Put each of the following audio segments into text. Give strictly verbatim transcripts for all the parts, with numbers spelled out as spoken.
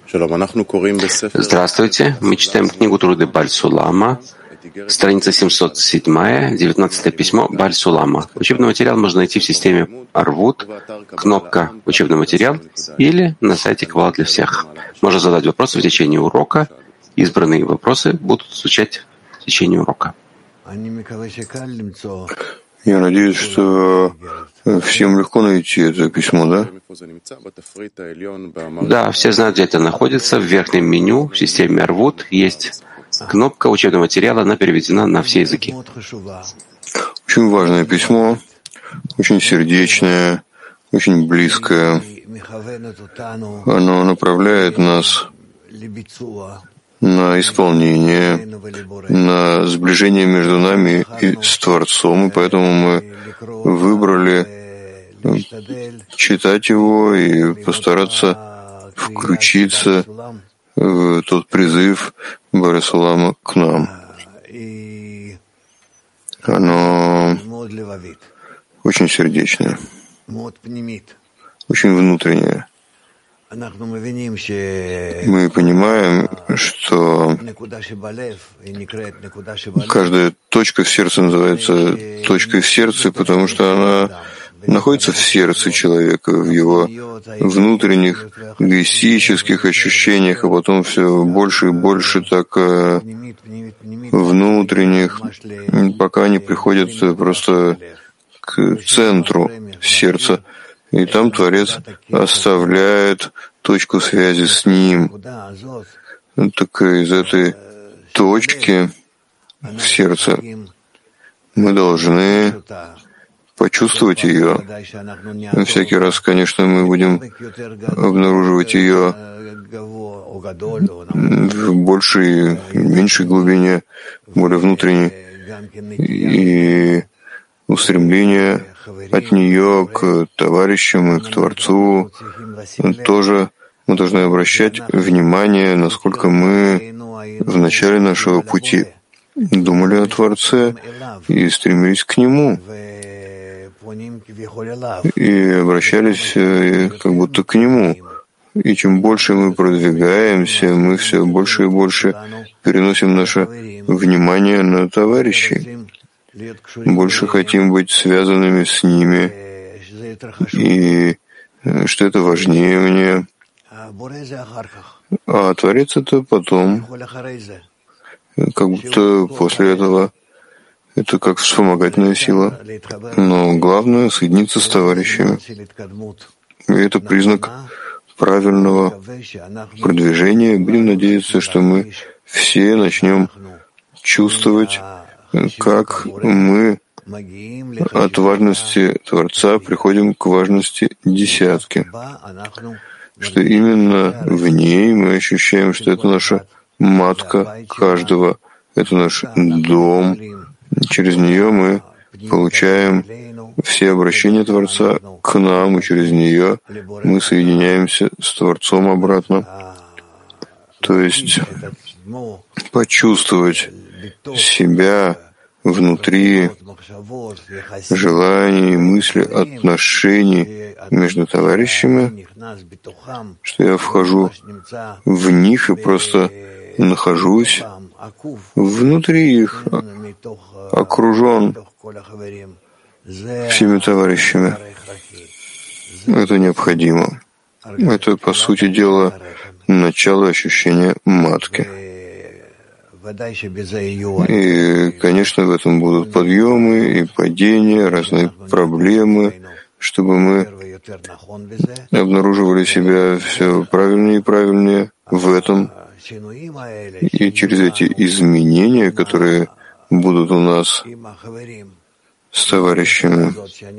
Здравствуйте. Мы читаем книгу Труды Баль Сулама, страница семьсот семь, девятнадцатое письмо Баль Сулама. Учебный материал можно найти в системе Арвут, кнопка «Учебный материал» или на сайте Квал для всех. Можно задать вопросы в течение урока. Избранные вопросы будут звучать в течение урока. Я надеюсь, что всем легко найти это письмо, да? Да, все знают, где это находится. В верхнем меню в системе Арвут есть кнопка учебного материала, она переведена на все языки. Очень важное письмо, очень сердечное, очень близкое. Оно направляет нас на исполнение, на сближение между нами и с Творцом, и поэтому мы выбрали читать его и постараться включиться в тот призыв Баль Сулама к нам. Оно очень сердечное, очень внутреннее. Мы понимаем, что каждая точка в сердце называется точкой в сердце, потому что она находится в сердце человека, в его внутренних эгоистических ощущениях, а потом все больше и больше так внутренних, пока они приходят просто к центру сердца. И там Творец оставляет точку связи с ним. Так из этой точки в сердце мы должны почувствовать ее. Всякий раз, конечно, мы будем обнаруживать ее в большей, меньшей глубине, более внутренней. И устремление от нее к товарищам и к Творцу тоже мы должны обращать внимание, насколько мы в начале нашего пути думали о Творце и стремились к Нему, и обращались как будто к Нему. И чем больше мы продвигаемся, мы все больше и больше переносим наше внимание на товарищей, больше хотим быть связанными с ними, и что это важнее мне. А Творец — это потом, как будто после этого. Это как вспомогательная сила. Но главное — соединиться с товарищами. И это признак правильного продвижения. Будем надеяться, что мы все начнем чувствовать, как мы от важности Творца приходим к важности десятки, что именно в ней мы ощущаем, что это наша матка каждого, это наш дом. Через нее мы получаем все обращения Творца к нам, и через нее мы соединяемся с Творцом обратно. То есть почувствовать себя внутри желаний, мыслей, отношений между товарищами, что я вхожу в них и просто нахожусь внутри их, окружен всеми товарищами. Это необходимо. Это, по сути дела, начало ощущения матки. И, конечно, в этом будут подъемы и падения, разные проблемы, чтобы мы обнаруживали себя все правильнее и правильнее в этом. И через эти изменения, которые будут у нас с товарищами,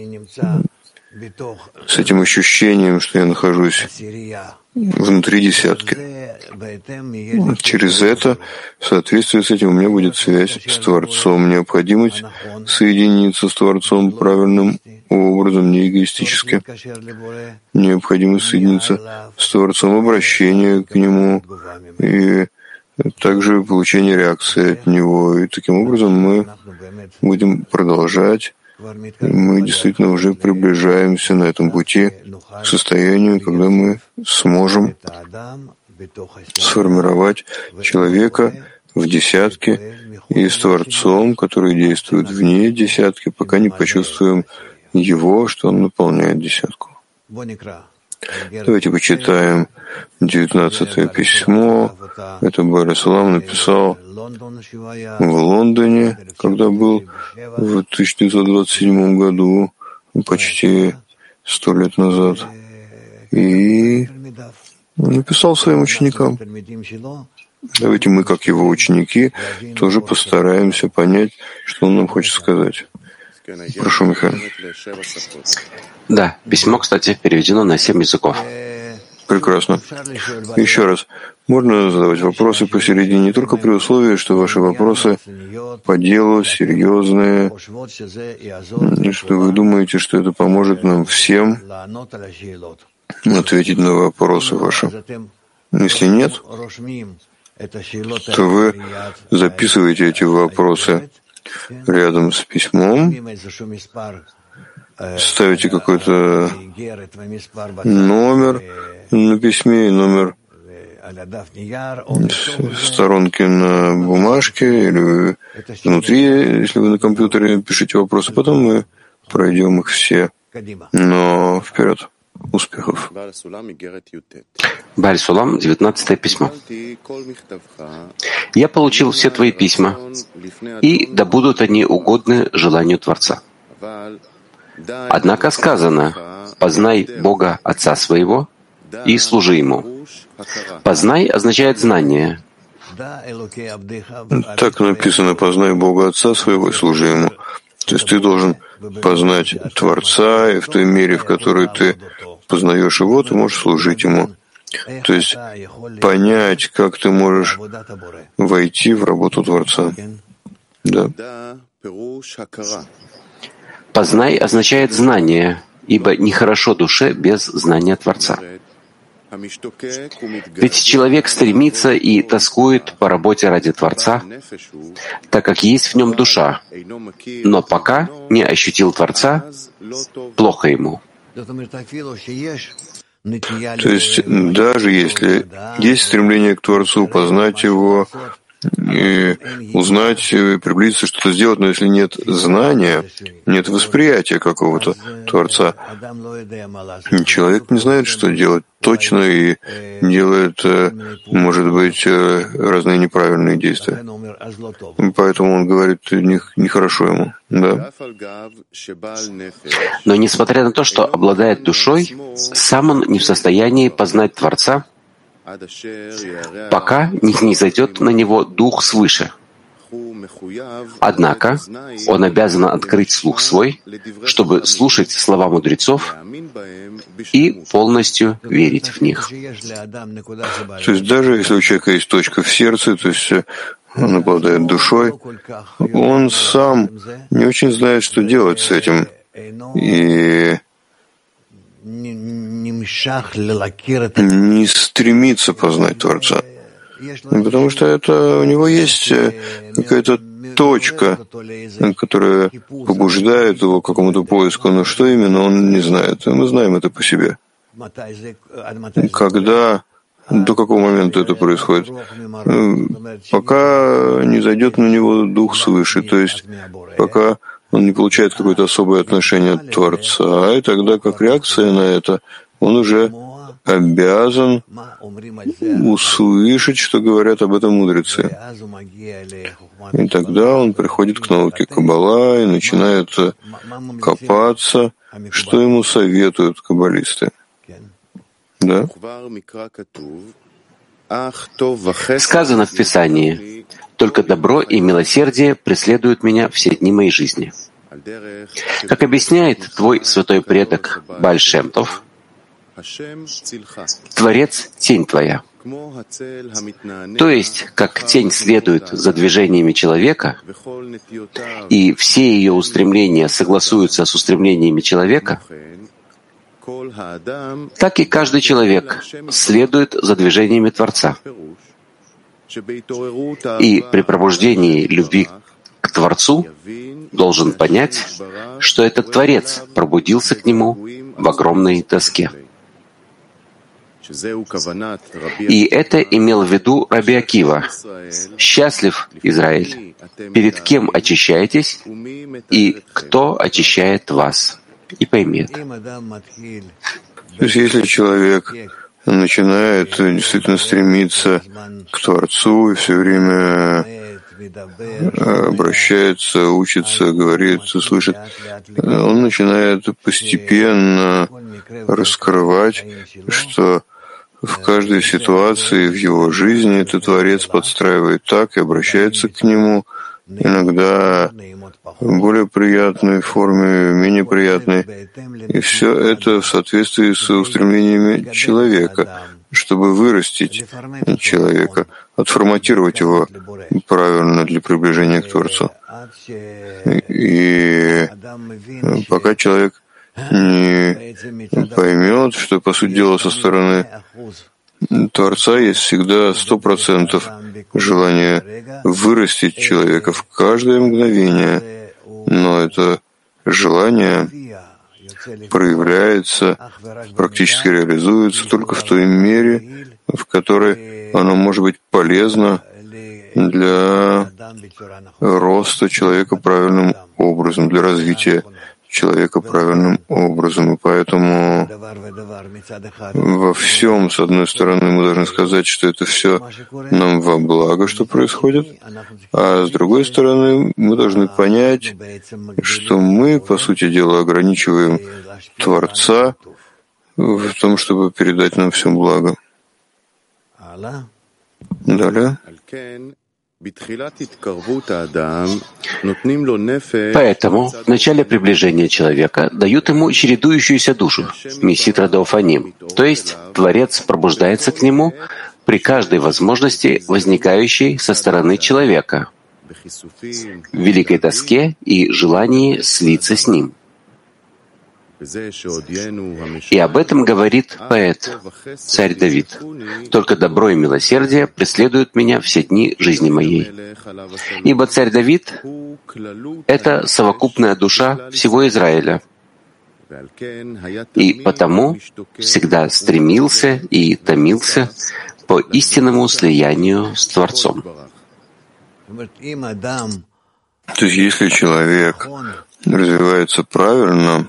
с этим ощущением, что я нахожусь внутри десятки. Через это, в соответствии с этим, у меня будет связь с Творцом, необходимость соединиться с Творцом правильным образом, не эгоистически, необходимость соединиться с Творцом, обращение к Нему и также получение реакции от Него. И таким образом мы будем продолжать. Мы действительно уже приближаемся на этом пути к состоянию, когда мы сможем сформировать человека в десятке и с Творцом, который действует вне десятки, пока не почувствуем его, что он наполняет десятку. Давайте почитаем девятнадцатое письмо. Это Бааль Сулам написал в Лондоне, когда был в тысяча девятьсот двадцать седьмом году, почти сто лет назад, и написал своим ученикам. Давайте мы, как его ученики, тоже постараемся понять, что он нам хочет сказать. Прошу, Михаил. Да, письмо, кстати, переведено на семь языков. Прекрасно. Еще раз, можно задавать вопросы посередине, только при условии, что ваши вопросы по делу, серьезные, и что вы думаете, что это поможет нам всем ответить на вопросы ваши. Если нет, то вы записываете эти вопросы рядом с письмом, ставите какой-то номер на письме и номер сторонки на бумажке или внутри, если вы на компьютере пишете вопросы, потом мы пройдем их все. Но вперед. Успехов. Бааль Сулам, девятнадцатое письмо. Я получил все твои письма, и да будут они угодны желанию Творца. Однако сказано: «Познай Бога Отца своего и служи Ему». «Познай» означает «знание». Так написано: «Познай Бога Отца своего и служи Ему». То есть ты должен познать Творца, и в той мере, в которой ты познаешь Его, ты можешь служить Ему. То есть понять, как ты можешь войти в работу Творца. Да. «Познай» означает «знание», ибо нехорошо душе без знания Творца. Ведь человек стремится и тоскует по работе ради Творца, так как есть в нем душа, но пока не ощутил Творца, плохо ему. То есть даже если есть стремление к Творцу, познать Его, и узнать, приблизиться, что-то сделать, но если нет знания, нет восприятия какого-то Творца, человек не знает, что делать точно, и делает, может быть, разные неправильные действия. Поэтому он говорит, нехорошо ему. Да. Но несмотря на то, что обладает душой, сам он не в состоянии познать Творца, пока не низвойдет на него дух свыше. Однако он обязан открыть слух свой, чтобы слушать слова мудрецов и полностью верить в них. То есть даже если у человека есть точка в сердце, то есть он обладает душой, он сам не очень знает, что делать с этим. И не стремится познать Творца. Потому что это у него есть какая-то точка, которая побуждает его к какому-то поиску, но что именно, он не знает. Мы знаем это по себе. Когда, до какого момента это происходит? Пока не зайдет на него дух свыше, то есть пока он не получает какое-то особое отношение от Творца, и тогда, как реакция на это, он уже обязан услышать, что говорят об этом мудрецы. И тогда он приходит к науке Каббала и начинает копаться, что ему советуют каббалисты. Да? Сказано в Писании: «Только добро и милосердие преследуют меня все дни моей жизни». Как объясняет твой святой предок Бааль Шем Тов, Творец — тень твоя. То есть, как тень следует за движениями человека, и все ее устремления согласуются с устремлениями человека, так и каждый человек следует за движениями Творца. И при пробуждении любви к Творцу должен понять, что этот Творец пробудился к нему в огромной тоске. И это имел в виду Раби Акива. «Счастлив, Израиль, перед кем очищаетесь, и кто очищает вас?» И пойми это. То есть если человек начинает действительно стремиться к Творцу и все время обращается, учится, говорит, слышит, он начинает постепенно раскрывать, что в каждой ситуации в его жизни этот Творец подстраивает так и обращается к нему, иногда в более приятной форме, менее приятной. И все это в соответствии с устремлениями человека, чтобы вырастить человека, отформатировать его правильно для приближения к Творцу. И пока человек не поймет, что, по сути дела, со стороны Творца есть всегда сто процентов желание вырастить человека в каждое мгновение, но это желание проявляется, практически реализуется только в той мере, в которой оно может быть полезно для роста человека правильным образом, для развития человека правильным образом. И поэтому во всем, с одной стороны, мы должны сказать, что это все нам во благо, что происходит, а с другой стороны, мы должны понять, что мы, по сути дела, ограничиваем Творца в том, чтобы передать нам всем благо. Далее. Поэтому в начале приближения человека дают ему чередующуюся душу, Меситра Деофаним, то есть Творец пробуждается к нему при каждой возможности, возникающей со стороны человека, в великой тоске и желании слиться с ним. И об этом говорит поэт, царь Давид. «Только добро и милосердие преследуют меня все дни жизни моей». Ибо царь Давид — это совокупная душа всего Израиля. И потому всегда стремился и томился по истинному слиянию с Творцом. То есть если человек развивается правильно,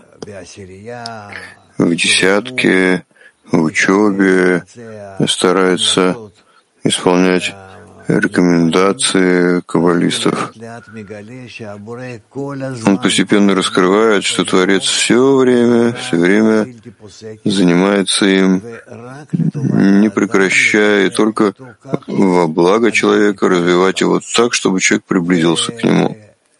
в десятке, в учебе, старается исполнять рекомендации каббалистов. Он постепенно раскрывает, что Творец все время, все время занимается им, не прекращая, и только во благо человека развивать его так, чтобы человек приблизился к нему.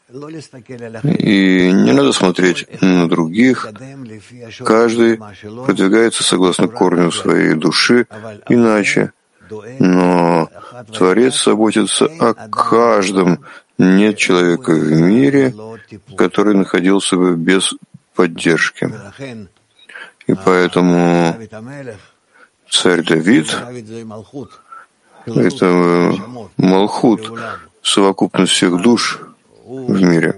И не надо смотреть на других. Каждый продвигается согласно корню своей души иначе. Но Творец заботится о каждом. Нет человека в мире, который находился бы без поддержки. И поэтому царь Давид — это Малхут, совокупность всех душ в мире.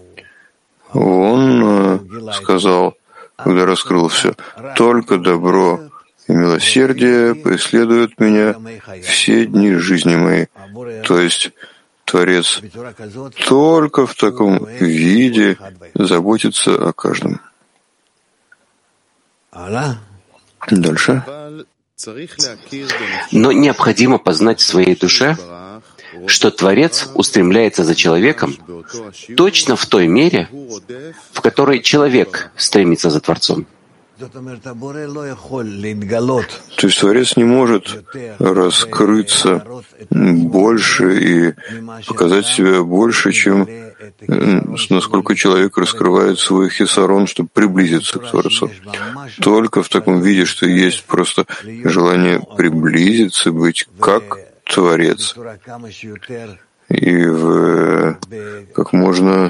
Он сказал, когда раскрыл все, «Только добро и милосердие преследуют меня все дни жизни моей». То есть Творец только в таком виде заботится о каждом. Дальше. Но необходимо познать в своей душе, что Творец устремляется за человеком точно в той мере, в которой человек стремится за Творцом. То есть Творец не может раскрыться больше и показать себя больше, чем насколько человек раскрывает свой хисарон, чтобы приблизиться к Творцу. Только в таком виде, что есть просто желание приблизиться, быть как Творец, и в, как можно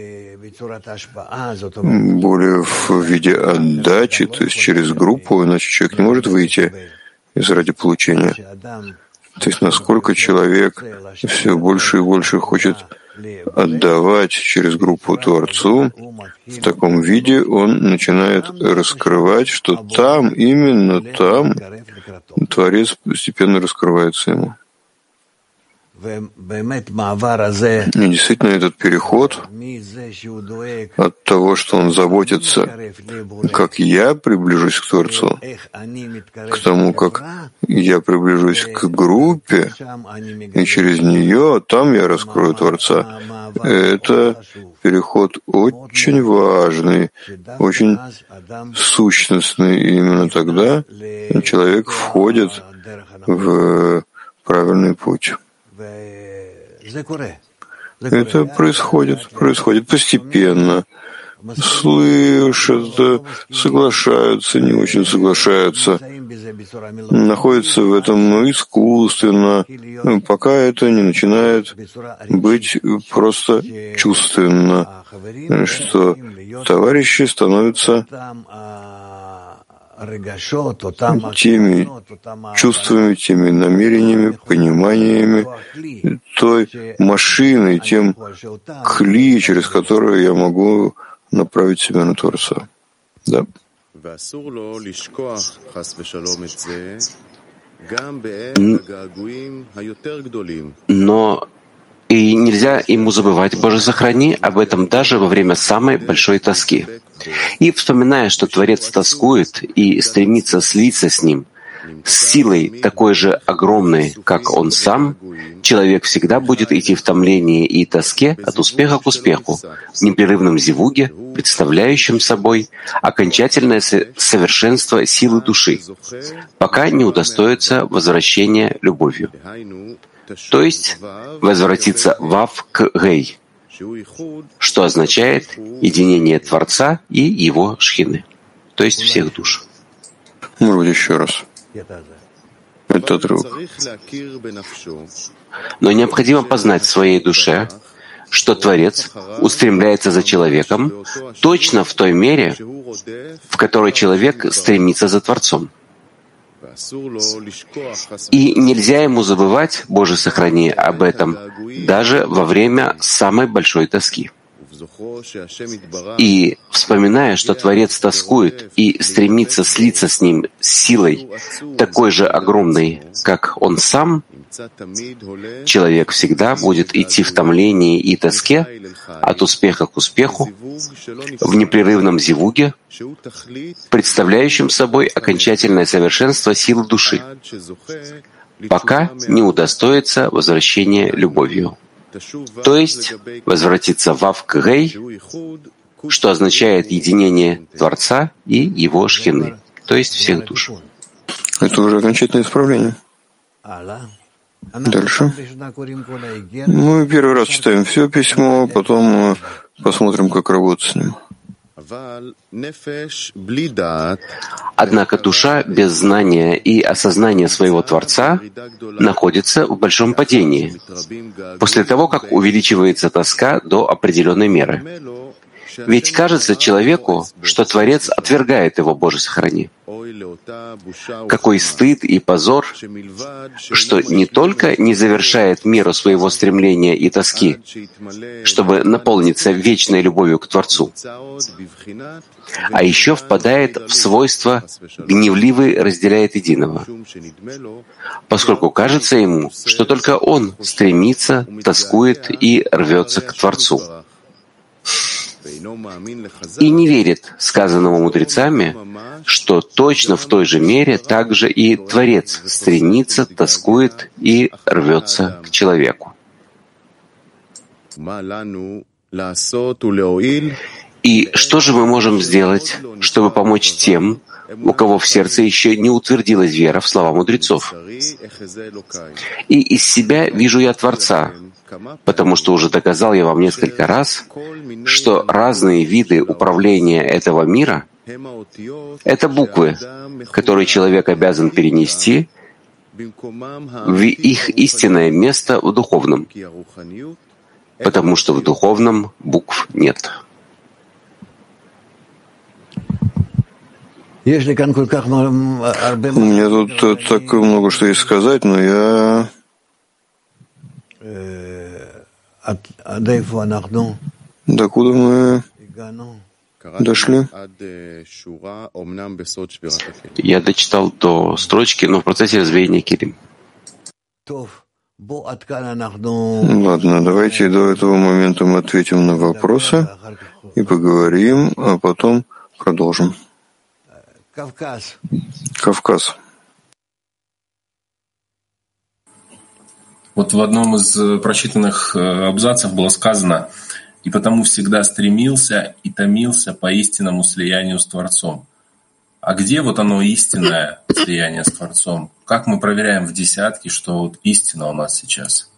более в виде отдачи, то есть через группу, иначе человек не может выйти из ради получения. То есть насколько человек все больше и больше хочет отдавать через группу Творцу, в таком виде он начинает раскрывать, что там, именно там, Творец постепенно раскрывается ему. И действительно, этот переход от того, что он заботится, как я приближусь к Творцу, к тому, как я приближусь к группе, и через нее там я раскрою Творца, это переход очень важный, очень сущностный. И именно тогда человек входит в правильный путь. Это происходит, происходит постепенно. Слышат, соглашаются, не очень соглашаются, находятся в этом искусственно, пока это не начинает быть просто чувственно, что товарищи становятся теми чувствами, теми намерениями, пониманиями, той машиной, тем кли, через которую я могу направить себя на Творца. Да. Но и нельзя ему забывать, Боже, сохрани, об этом даже во время самой большой тоски. И вспоминая, что Творец тоскует и стремится слиться с ним, с силой такой же огромной, как он сам, человек всегда будет идти в томлении и тоске от успеха к успеху, в непрерывном зевуге, представляющем собой окончательное совершенство силы души, пока не удостоится возвращения любовью. То есть возвратиться вав к гей, что означает единение Творца и его шхины, то есть всех душ. Может быть, еще раз. Это отрывок. Но необходимо познать в своей душе, что Творец устремляется за человеком точно в той мере, в которой человек стремится за Творцом. И нельзя ему забывать, Боже, сохрани, об этом даже во время самой большой тоски. И, вспоминая, что Творец тоскует и стремится слиться с ним с силой такой же огромной, как он сам, человек всегда будет идти в томлении и тоске от успеха к успеху, в непрерывном зевуге, представляющем собой окончательное совершенство силы души, пока не удостоится возвращения любовью. То есть возвратиться в Вав к Гей, что означает единение Творца и его шхины, то есть всех душ. Это уже окончательное исправление. Дальше. Мы первый раз читаем все письмо, потом посмотрим, как работать с ним. Однако душа без знания и осознания своего Творца находится в большом падении, после того, как увеличивается тоска до определенной меры. Ведь кажется человеку, что Творец отвергает его, Боже, сохрани. Какой стыд и позор, что не только не завершает меру своего стремления и тоски, чтобы наполниться вечной любовью к Творцу, а еще впадает в свойство «гневливый разделяет единого», поскольку кажется ему, что только он стремится, тоскует и рвется к Творцу. И не верит сказанному мудрецами, что точно в той же мере также и Творец стремится, тоскует и рвется к человеку. И что же мы можем сделать, чтобы помочь тем, у кого в сердце еще не утвердилась вера в слова мудрецов? И из себя вижу я Творца, потому что уже доказал я вам несколько раз, что разные виды управления этого мира — это буквы, которые человек обязан перенести в их истинное место в духовном, потому что в духовном букв нет. У меня тут так много что есть сказать, но я Докуда мы дошли? Я дочитал до строчки, но в процессе развеяния килим. Ладно, давайте до этого момента мы ответим на вопросы и поговорим, а потом продолжим. Кавказ. Вот в одном из прочитанных абзацев было сказано: «И потому всегда стремился и томился по истинному слиянию с Творцом». А где вот оно истинное слияние с Творцом? Как мы проверяем в десятке, что вот истина у нас сейчас?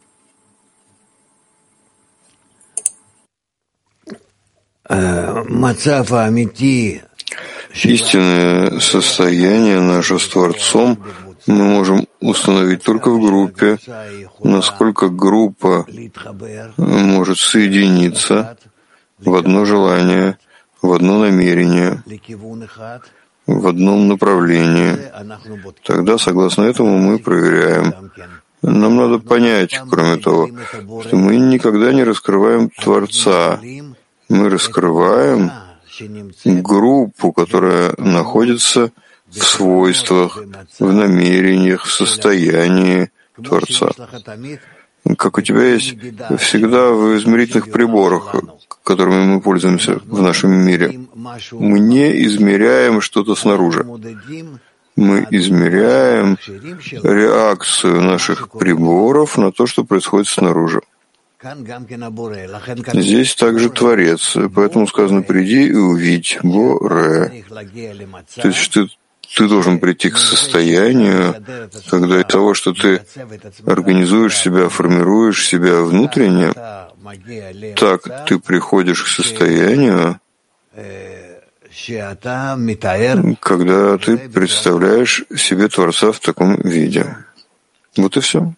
Истинное состояние наше с Творцом мы можем установить только в группе, насколько группа может соединиться в одно желание, в одно намерение, в одном направлении. Тогда, согласно этому, мы проверяем. Нам надо понять, кроме того, что мы никогда не раскрываем Творца. Мы раскрываем группу, которая находится в свойствах, в намерениях, в состоянии Творца. Как у тебя есть всегда в измерительных приборах, которыми мы пользуемся в нашем мире, мы не измеряем что-то снаружи. Мы измеряем реакцию наших приборов на то, что происходит снаружи. Здесь также Творец, поэтому сказано: «Приди и увидь Боре». То есть ты, ты должен прийти к состоянию, когда из того, что ты организуешь себя, формируешь себя внутренне, так ты приходишь к состоянию, когда ты представляешь себе Творца в таком виде. Вот и все.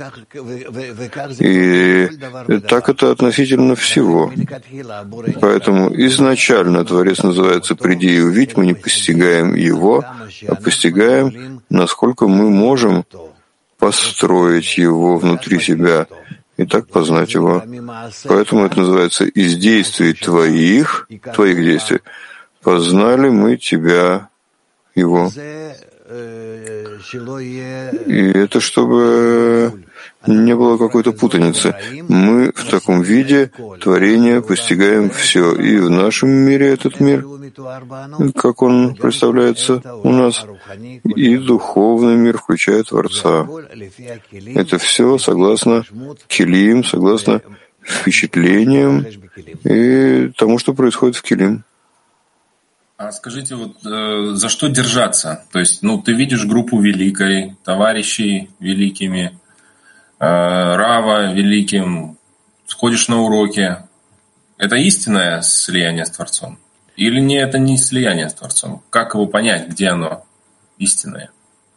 И так это относительно всего. Поэтому изначально Творец называется «приди и увидь», мы не постигаем Его, а постигаем, насколько мы можем построить Его внутри себя и так познать Его. Поэтому это называется «из действий твоих, твоих действий, познали мы Тебя, Его». И это чтобы не было какой-то путаницы. Мы в таком виде творения постигаем все. И в нашем мире этот мир, как он представляется у нас, и духовный мир, включая Творца. Это все согласно килим, согласно впечатлениям и тому, что происходит в килим. А скажите, вот э, за что держаться? То есть, ну, ты видишь группу великой, товарищей великими, э, Рава великим, сходишь на уроки. Это истинное слияние с Творцом? Или не, это не слияние с Творцом? Как его понять, где оно истинное?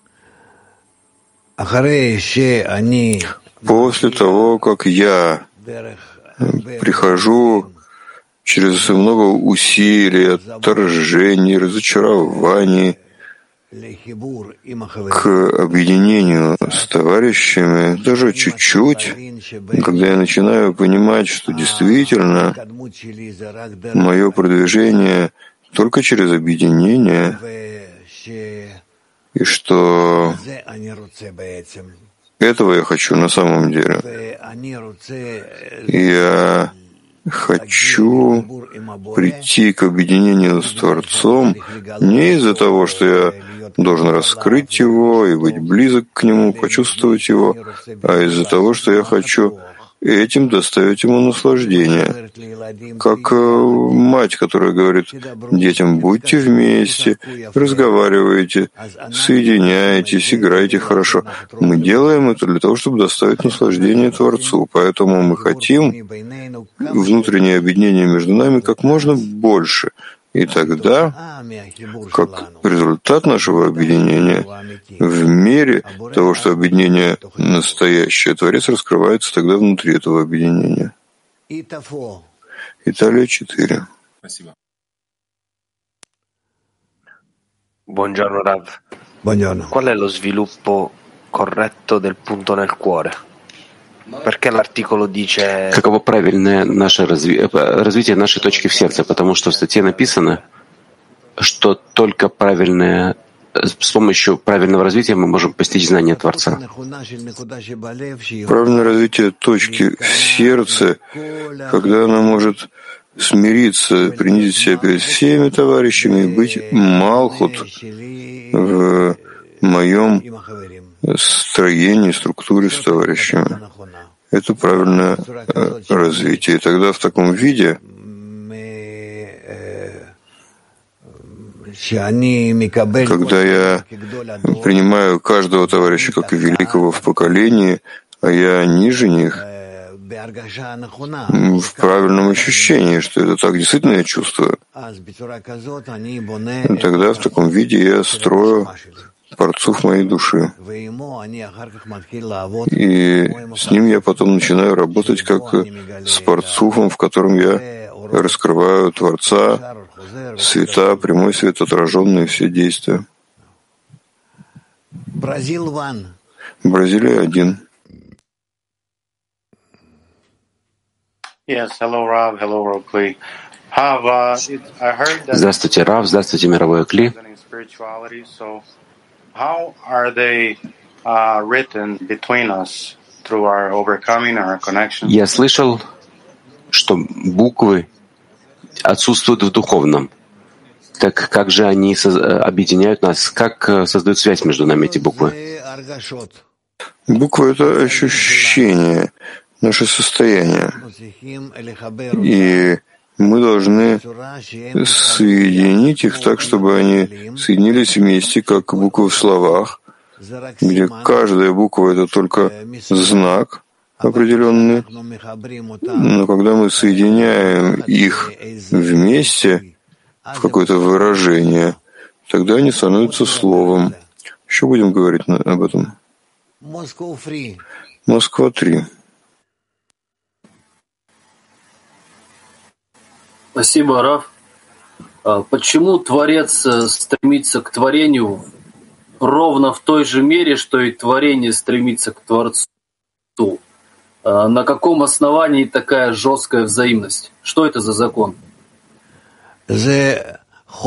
После того, как я прихожу через много усилий, отторжений, разочарований к объединению с товарищами, даже чуть-чуть, когда я начинаю понимать, что действительно мое продвижение только через объединение, и что этого я хочу на самом деле. Я хочу прийти к объединению с Творцом не из-за того, что я должен раскрыть Его и быть близок к Нему, почувствовать Его, а из-за того, что я хочу этим доставить Ему наслаждение. Как мать, которая говорит детям: будьте вместе, разговаривайте, соединяйтесь, играйте хорошо. Мы делаем это для того, чтобы доставить наслаждение Творцу. Поэтому мы хотим внутреннее объединение между нами как можно больше. И тогда, как результат нашего объединения, в мере того, что объединение настоящее, Творец раскрывается тогда внутри этого объединения. Италия четыре. Спасибо. Buongiorno Rav. Buongiorno. Qual è lo sviluppo corretto del punto nel cuore? Perché l'articolo dice... Каково правильное наше разви... развитие нашей точки в сердце? Потому что в статье написано, что только правильное, с помощью правильного развития мы можем постичь знание Творца. Правильное развитие точки в сердце, когда она может смириться, принизить себя перед всеми товарищами и быть малхут в моем строении, структуре с товарищами. Это правильное развитие. И тогда в таком виде когда я принимаю каждого товарища как великого в поколении, а я ниже них, в правильном ощущении, что это так действительно я чувствую, тогда в таком виде я строю парцуф моей души. И с ним я потом начинаю работать как с парцуфом, в котором я раскрываю Творца, света, прямой свет, отраженные все действия. Бразилия один. Yes, hello, Rav. Hello, Rav Kli. Have, uh, it, I heard that Здравствуйте, Рав. Здравствуйте, мировой Кли. spirituality. So, how are they uh, written between us through our overcoming, our connection? Я слышал, что буквы отсутствуют в духовном. Так как же они объединяют нас? Как создают связь между нами эти буквы? Буквы — это ощущение, наше состояние. И мы должны соединить их так, чтобы они соединились вместе, как буквы в словах, где каждая буква — это только знак определенный. Но когда мы соединяем их вместе в какое-то выражение, тогда они становятся словом. Еще будем говорить об этом. Москва три. Спасибо, Раф. Почему Творец стремится к творению ровно в той же мере, что и творение стремится к Творцу? На каком основании такая жесткая взаимность? Что это за закон? Это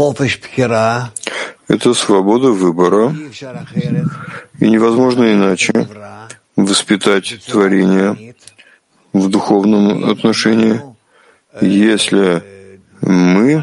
свобода выбора, и невозможно иначе воспитать творение в духовном отношении, если мы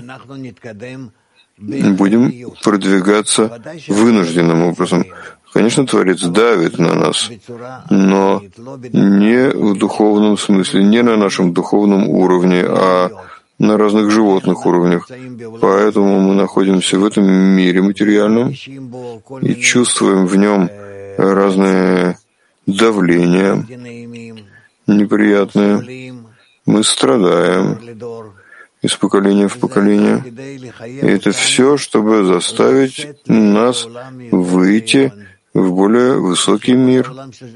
будем продвигаться вынужденным образом. Конечно, Творец давит на нас, но не в духовном смысле, не на нашем духовном уровне, а на разных животных уровнях. Поэтому мы находимся в этом мире материальном и чувствуем в нем разные давления неприятные. Мы страдаем из поколения в поколение. И это все, чтобы заставить нас выйти в более высокий мир.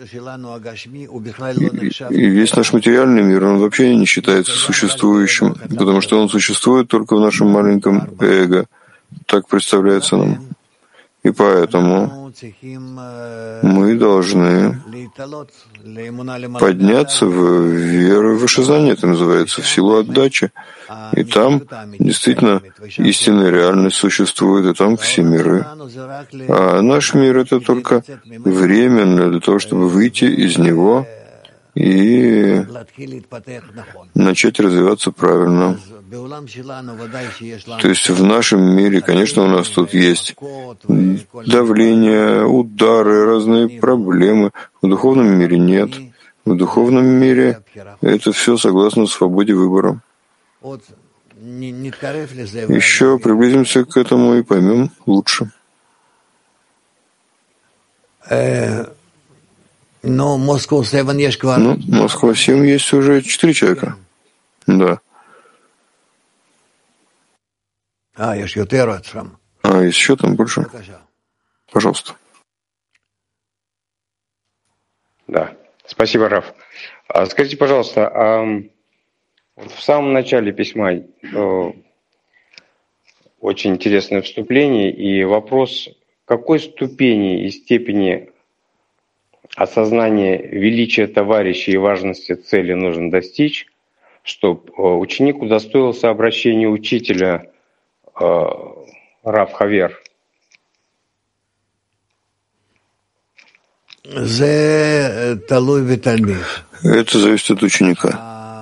И, и весь наш материальный мир, он вообще не считается существующим, потому что он существует только в нашем маленьком эго. Так представляется нам. И поэтому мы должны подняться в веру и вышезнание, это называется, в силу отдачи. И там действительно истинная реальность существует, и там все миры. А наш мир — это только временно для того, чтобы выйти из него и начать развиваться правильно. То есть в нашем мире, конечно, у нас тут есть давление, удары, разные проблемы. В духовном мире нет. В духовном мире это все согласно свободе выбора. Еще приблизимся к этому и поймем лучше. Ну, Москва семь есть уже четыре человека. Да. А, есть еще там больше? Пожалуйста. Да. Спасибо, Раф. А скажите, пожалуйста, а в самом начале письма очень интересное вступление и вопрос, какой ступени и степени осознание величия товарища и важности цели нужно достичь, чтобы ученик удостоился обращения учителя Рав Хавер. Это зависит от ученика.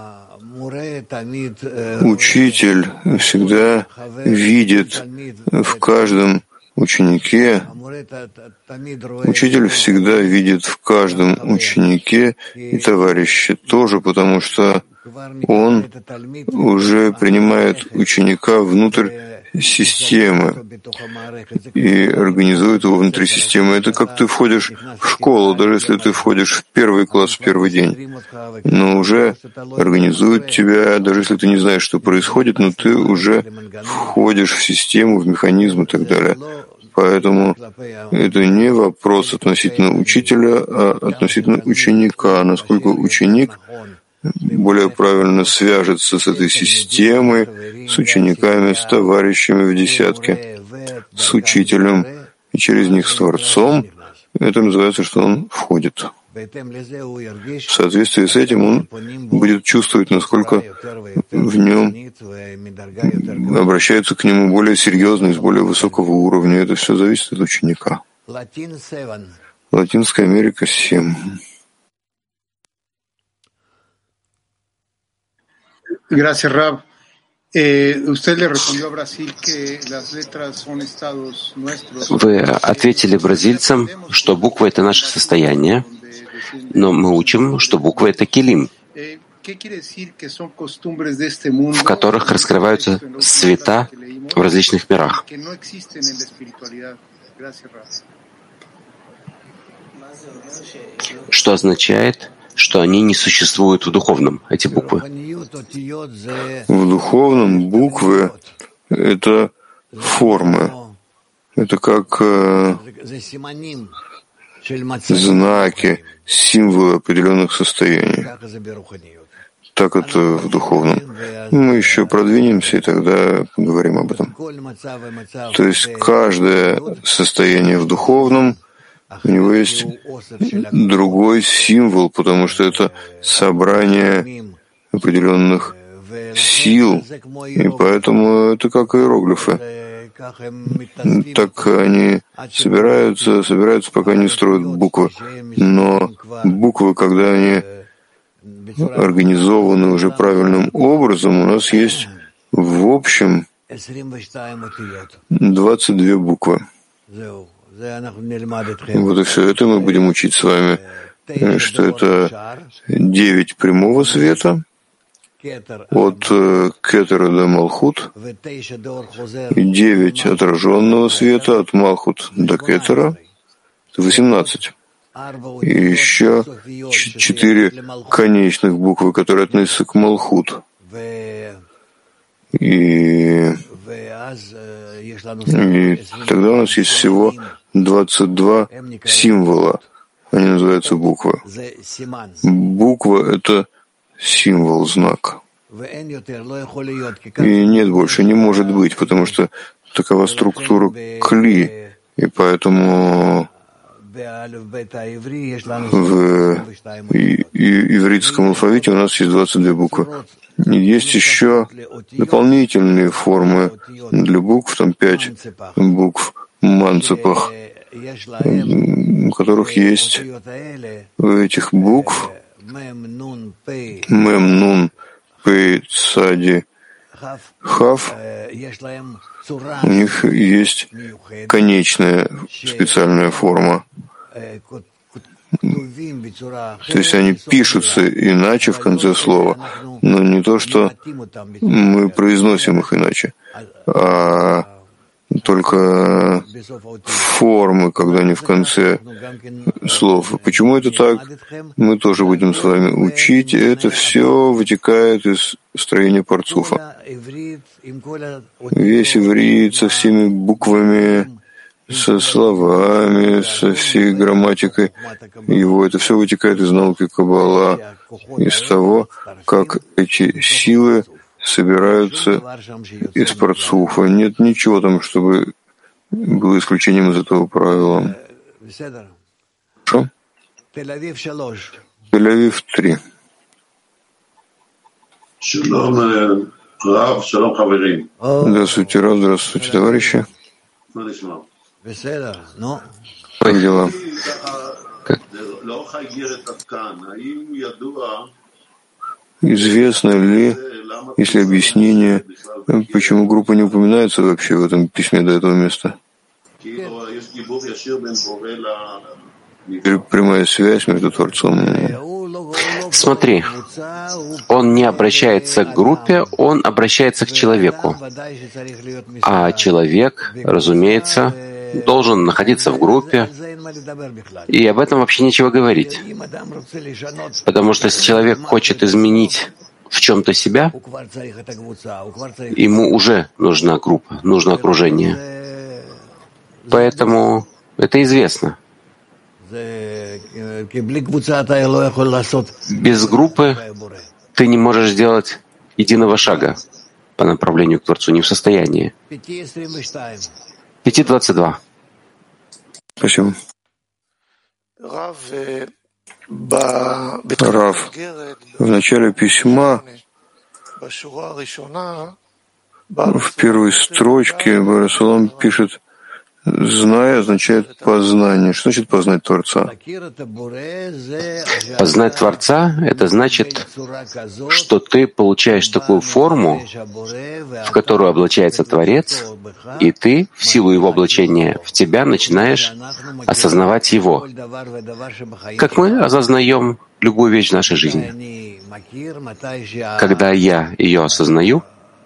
Учитель всегда видит в каждом ученике, учитель всегда видит в каждом ученике и товарище тоже, потому что он уже принимает ученика внутрь системы и организует его внутри системы. Это как ты входишь в школу, даже если ты входишь в первый класс в первый день, но уже организует тебя, даже если ты не знаешь, что происходит, но ты уже входишь в систему, в механизм и так далее. Поэтому это не вопрос относительно учителя, а относительно ученика, насколько ученик более правильно свяжется с этой системой, с учениками, с товарищами в десятке, с учителем и через них с Творцом. Это называется, что он входит. В соответствии с этим он будет чувствовать, насколько в нем обращаются к нему более серьезно, с более высокого уровня. Это все зависит от ученика. Латинская Америка семь. Gracias, Rab. Eh, usted le respondió a Brasil que las letras son estados nuestros. Вы ответили бразильцам, что буквы — это наше состояние, но мы учим, что буквы — это килим, в которых раскрываются света в различных мирах. Что означает, что они не существуют в духовном, эти буквы? В духовном буквы — это формы. Это как э, знаки, символы определенных состояний. Так это в духовном. Мы еще продвинемся, и тогда поговорим об этом. То есть каждое состояние в духовном, у него есть другой символ, потому что это собрание определенных сил, и поэтому это как иероглифы. Так они собираются, собираются, пока не строят буквы. Но буквы, когда они организованы уже правильным образом, у нас есть в общем двадцать две буквы. Вот и все это мы будем учить с вами, что это девять прямого света от Кетера до Малхут, и девять отраженного света от Малхут до Кетера, восемнадцать. И еще четыре конечных буквы, которые относятся к Малхут. И, и тогда у нас есть всего двадцать два символа. Они называются буквы. Буква — это символ, знак. И нет больше, не может быть, потому что такова структура кли. И поэтому в ивритском алфавите у нас есть двадцать две буквы. Есть еще дополнительные формы для букв, там пять букв в манцепах, у которых есть у этих букв мем, нун, пей, цади, хав, у них есть конечная специальная форма. То есть они пишутся иначе в конце слова, но не то, что мы произносим их иначе, а только формы, когда они в конце слов. Почему это так? Мы тоже будем с вами учить. Это все вытекает из строения парцуфа. Весь иврит со всеми буквами, со словами, со всей грамматикой его. Это все вытекает из науки Каббала, из того, как эти силы собираются из парцуфа. Нет ничего там, чтобы было исключением из этого правила. Хорошо? Тель-Авив три. Здравствуйте, Рав, здравствуйте, товарищи. Как дела? Как? Известно ли, если объяснение, почему группа не упоминается вообще в этом письме до этого места? Прямая связь между Творцом и... Смотри, он не обращается к группе, он обращается к человеку. А человек, разумеется, должен находиться в группе, и об этом вообще нечего говорить. Потому что если человек хочет изменить в чем-то себя, ему уже нужна группа, нужно окружение. Поэтому это известно. Без группы ты не можешь сделать единого шага по направлению к Творцу, не в состоянии. пять двадцать два. Спасибо. Рав, в начале письма, в первой строчке Барасулам пишет: «Зная» означает «познание». Что значит «познать Творца»? Познать Творца — это значит, что ты получаешь такую форму, в которую облачается Творец, и ты, в силу его облачения в тебя, начинаешь осознавать его, как мы осознаем любую вещь в нашей жизни. Когда я ее осознаю,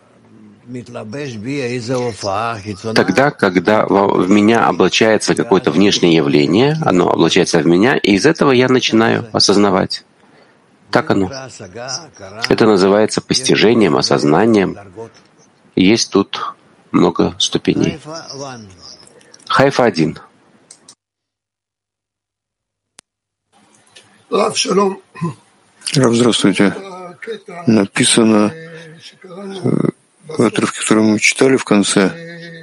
тогда, когда в меня облачается какое-то внешнее явление, оно облачается в меня, и из этого я начинаю осознавать. Так оно. Это называется постижением, осознанием. Есть тут много ступеней. Хайфа один. Рав, здравствуйте. Написано в отрывке, который мы читали в конце,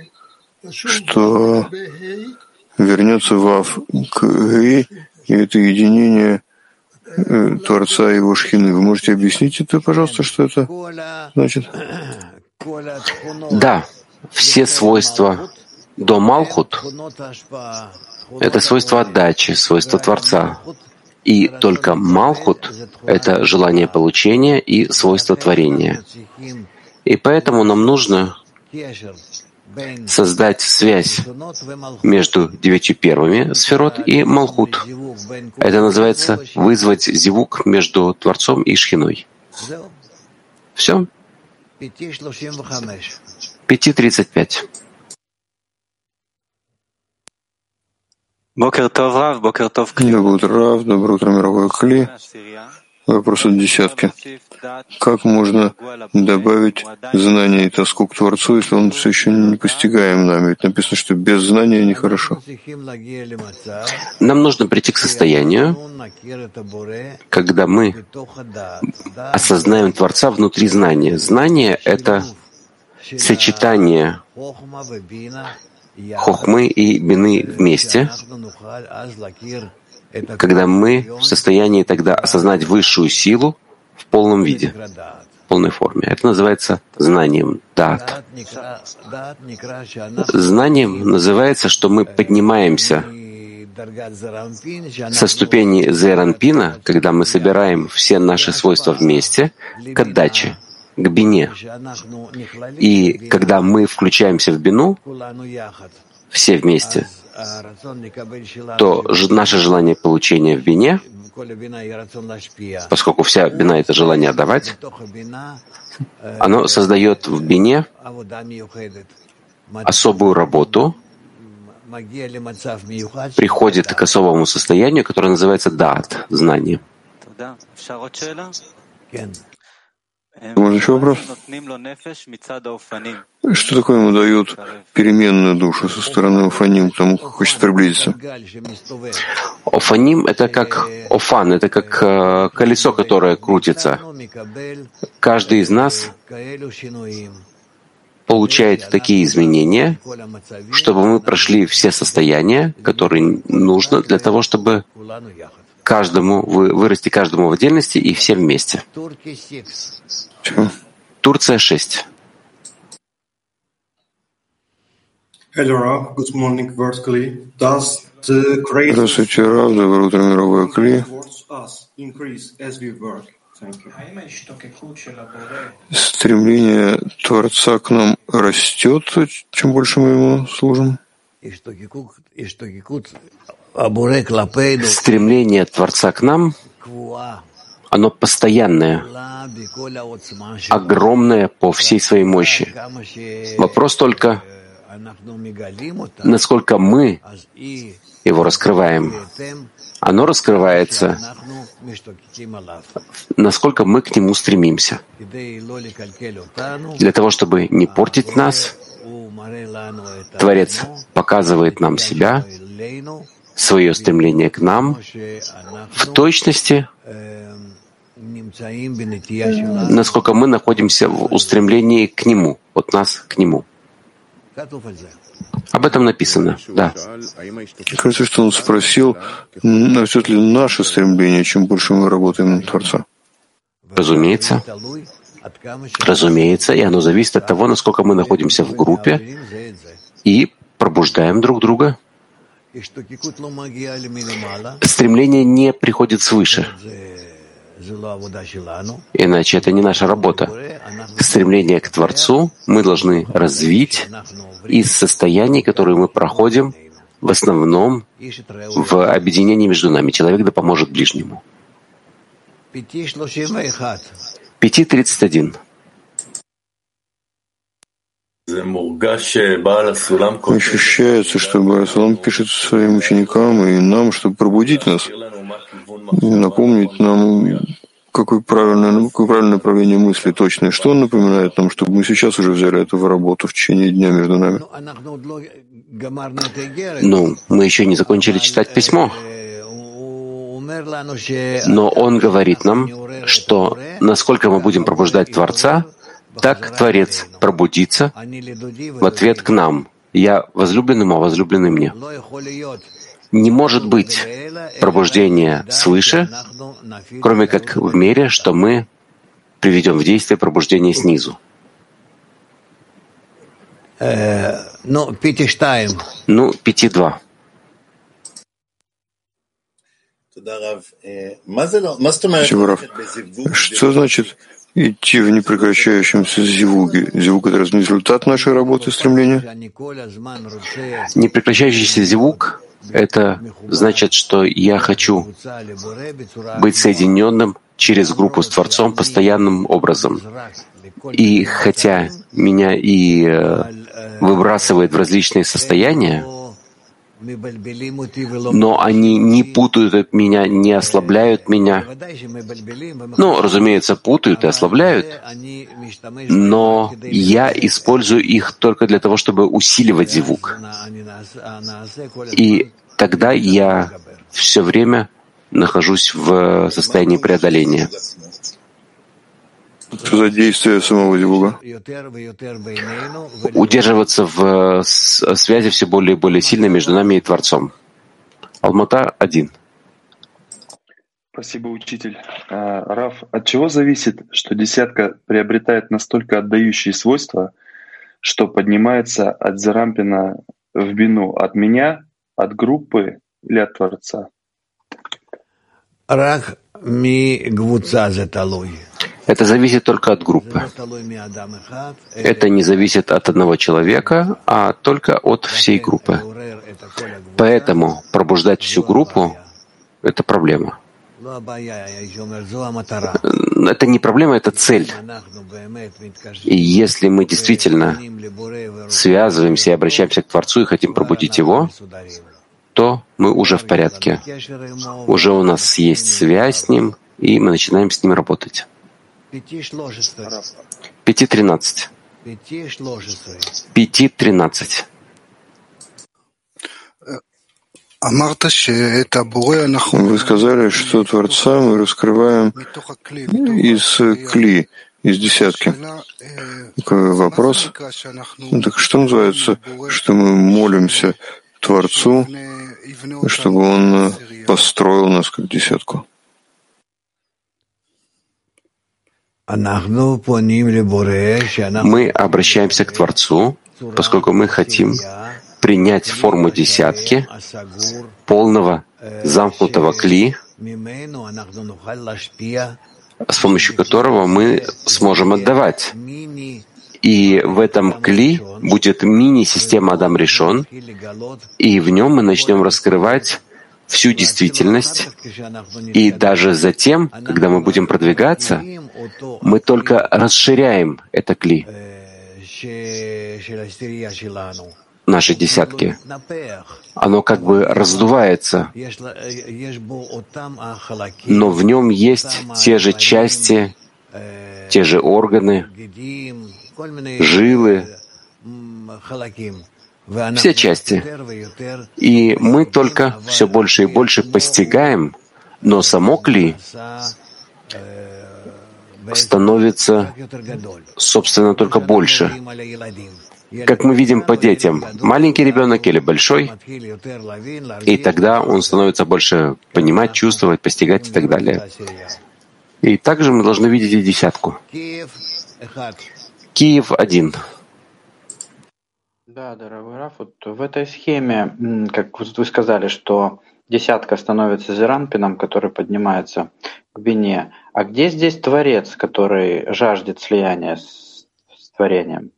что вернется Вав к Гей, и это единение Творца и его шхины. Вы можете объяснить это, пожалуйста, что это значит? Да, все свойства до Малхут — это свойства отдачи, свойства Творца. И только Малхут — это желание получения и свойство творения. И поэтому нам нужно создать связь между девятью первыми сферот и Малхут. Это называется вызвать зивук между Творцом и Шхиной. Все. пять тридцать пять. Доброе утро, Рав. Доброе утро, мировой Кли. Вопрос от десятки. Как можно добавить знание и тоску к Творцу, если он все еще не постигаем нами? Ведь написано, что без знания нехорошо. Нам нужно прийти к состоянию, когда мы осознаем Творца внутри знания. Знание — это сочетание хохмы и бины вместе, когда мы в состоянии тогда осознать высшую силу в полном виде, в полной форме. Это называется знанием, дат. Знанием называется, что мы поднимаемся со ступени зеранпина, когда мы собираем все наши свойства вместе, к отдаче, к бине. И когда мы включаемся в бину, все вместе, то наше желание получения в бине, поскольку вся бина — это желание отдавать, оно создает в бине особую работу, приходит к особому состоянию, которое называется даат, знание. Можно еще вопрос? Что такое ему дают переменную душу со стороны Офаним, к тому, кто хочет приблизиться? Офаним — это как офан, это как э, колесо, которое крутится. Каждый из нас получает такие изменения, чтобы мы прошли все состояния, которые нужно для того, чтобы каждому, вы, вырасти каждому в отдельности и всем вместе. Турция шесть. Здравствуйте, Рав. Доброе утро, мировое Кли. Стремление Творца к нам растет, чем больше мы ему служим? Стремление Творца к нам, оно постоянное, огромное по всей своей мощи. Вопрос только, насколько мы его раскрываем. Оно раскрывается, насколько мы к нему стремимся. Для того, чтобы не портить нас, Творец показывает нам себя, свое стремление к нам, в точности, насколько мы находимся в устремлении к Нему, от нас к Нему. Об этом написано, да. Кажется, что он спросил, растет ли наше стремление, чем больше мы работаем на Творца. Разумеется. Разумеется, и оно зависит от того, насколько мы находимся в группе и пробуждаем друг друга. Стремление не приходит свыше, иначе это не наша работа. Стремление к Творцу мы должны развить из состояний, которые мы проходим в основном в объединении между нами. Человек да поможет ближнему. пять тридцать один. Ощущается, что Баал Сулам пишет своим ученикам и нам, чтобы пробудить нас, напомнить нам, какое правильное, какое правильное направление мысли точное. Что он напоминает нам, чтобы мы сейчас уже взяли это в работу в течение дня между нами? Ну, мы еще не закончили читать письмо. Но он говорит нам, что насколько мы будем пробуждать Творца, так Творец пробудится в ответ к нам. Я возлюбленному, а возлюбленный мне. Не может быть пробуждения свыше, кроме как в мере, что мы приведем в действие пробуждение снизу. Ну, пяти Ну, пяти два. Спасибо, Рав. Что значит идти в непрекращающемся зивуге? Зивуг — это разве результат нашей работы и стремления? Непрекращающийся зивуг — это значит, что я хочу быть соединенным через группу с Творцом постоянным образом. И хотя меня и выбрасывает в различные состояния, но они не путают меня, не ослабляют меня. Ну, разумеется, путают и ослабляют, но я использую их только для того, чтобы усиливать зивук. И тогда я все время нахожусь в состоянии преодоления. Что за действие самого зивуга? Удерживаться в связи все более и более сильно между нами и Творцом. Алмата один. Спасибо, учитель. Рав, от чего зависит, что десятка приобретает настолько отдающие свойства, что поднимается от Зарампина в бину? От меня, от группы или от Творца? Это зависит только от группы. Это не зависит от одного человека, а только от всей группы. Поэтому пробуждать всю группу — это проблема. Это не проблема, это цель. И если мы действительно связываемся и обращаемся к Творцу и хотим пробудить Его, то мы уже в порядке. Уже у нас есть связь с Ним, и мы начинаем с Ним работать. Пяти тринадцать. Пяти тринадцать. Вы сказали, что Творца мы раскрываем из кли, из десятки. Такой вопрос. Ну, так что называется, что мы молимся Творцу чтобы Он построил нас как десятку. Мы обращаемся к Творцу, поскольку мы хотим принять форму десятки, полного замкнутого кли, с помощью которого мы сможем отдавать. И в этом кли будет мини-система Адам Ришон, и в нем мы начнем раскрывать всю действительность. И даже затем, когда мы будем продвигаться, мы только расширяем это кли, наши десятки. Оно как бы раздувается, но в нем есть те же части, те же органы, жилы, все части. И мы только все больше и больше постигаем, но само кли становится, собственно, только больше. Как мы видим по детям, маленький ребенок или большой, и тогда он становится больше понимать, чувствовать, постигать и так далее. И также мы должны видеть и десятку. Киев один. Да, дорогой Раф, вот в этой схеме, как вы сказали, что десятка становится зеранпином, который поднимается к бине. А где здесь Творец, который жаждет слияния с, с творением?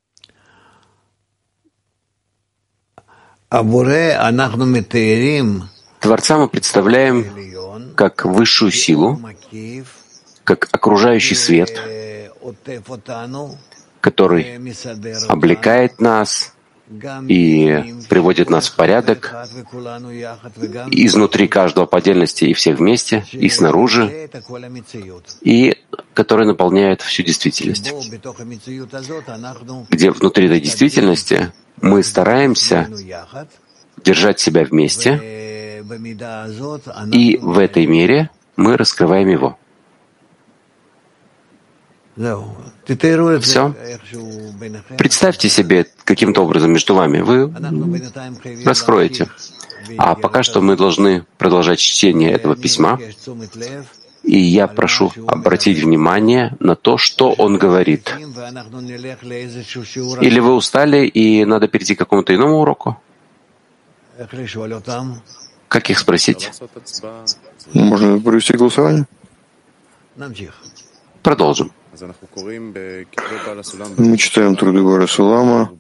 Творца мы представляем как высшую силу, как окружающий свет, который облекает нас и приводит нас в порядок изнутри каждого по отдельности и все вместе, и снаружи, и который наполняет всю действительность. Где внутри этой действительности мы стараемся держать себя вместе, и в этой мере мы раскрываем его. Все. Представьте себе каким-то образом между вами. Вы раскроете. А пока что мы должны продолжать чтение этого письма. И я прошу обратить внимание на то, что он говорит. Или вы устали и надо перейти к какому-то иному уроку? Как их спросить? Можно провести голосование? Продолжим. Мы читаем труды Баала Сулама,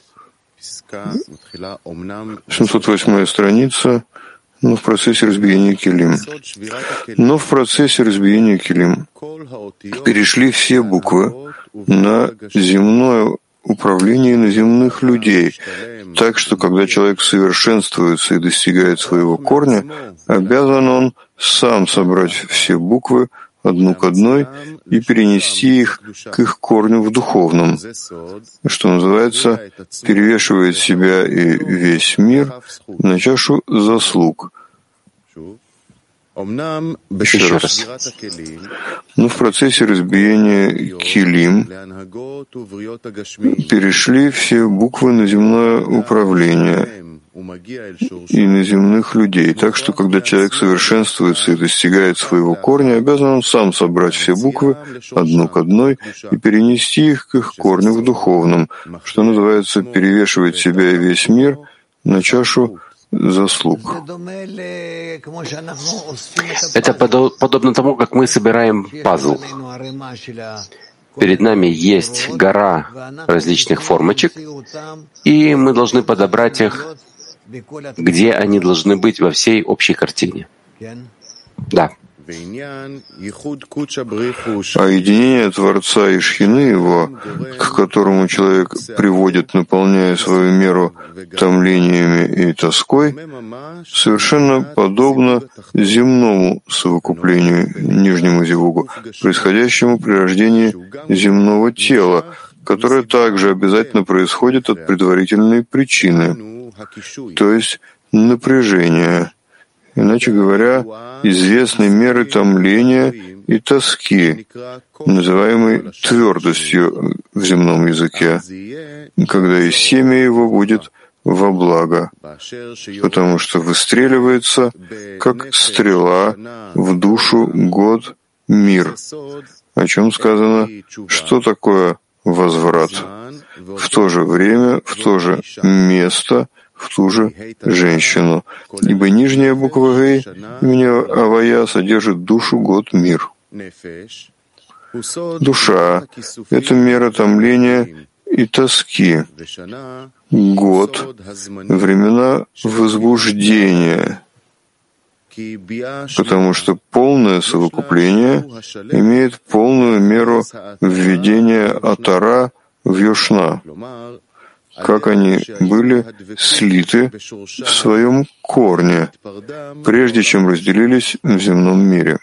семьсот восьмая страница, но в процессе разбиения килим. Но в процессе разбиения килим перешли все буквы на земное управление на земных людей, так что, когда человек совершенствуется и достигает своего корня, обязан он сам собрать все буквы одну к одной и перенести их к их корню в духовном, что называется, перевешивает себя и весь мир на чашу заслуг. Еще раз. Но в процессе разбиения килим перешли все буквы на земное управление и на земных людей, так что, когда человек совершенствуется и достигает своего корня, обязан он сам собрать все буквы одну к одной и перенести их к их корню в духовном, что называется, перевешивать себя и весь мир на чашу заслуг. Это подобно тому, как мы собираем пазл. Перед нами есть гора различных формочек, и мы должны подобрать их, где они должны быть во всей общей картине. Да. А единение Творца и Шхины Его, к которому человек приводит, наполняя свою меру томлениями и тоской, совершенно подобно земному совокуплению, нижнему зевугу, происходящему при рождении земного тела, которое также обязательно происходит от предварительной причины, то есть напряжения. Иначе говоря, известной меры томления и тоски, называемой твердостью в земном языке, когда и семя его будет во благо, потому что выстреливается, как стрела, в душу год мир. О чем сказано, что такое возврат? В то же время, в то же место, в ту же женщину. Ибо нижняя буква «гей» имени Авая содержит душу год мир. Душа — это мера томления и тоски. Год — времена возбуждения, потому что полное совокупление имеет полную меру введения Атара в Йошна, как они были слиты в своем корне, прежде чем разделились в земном мире.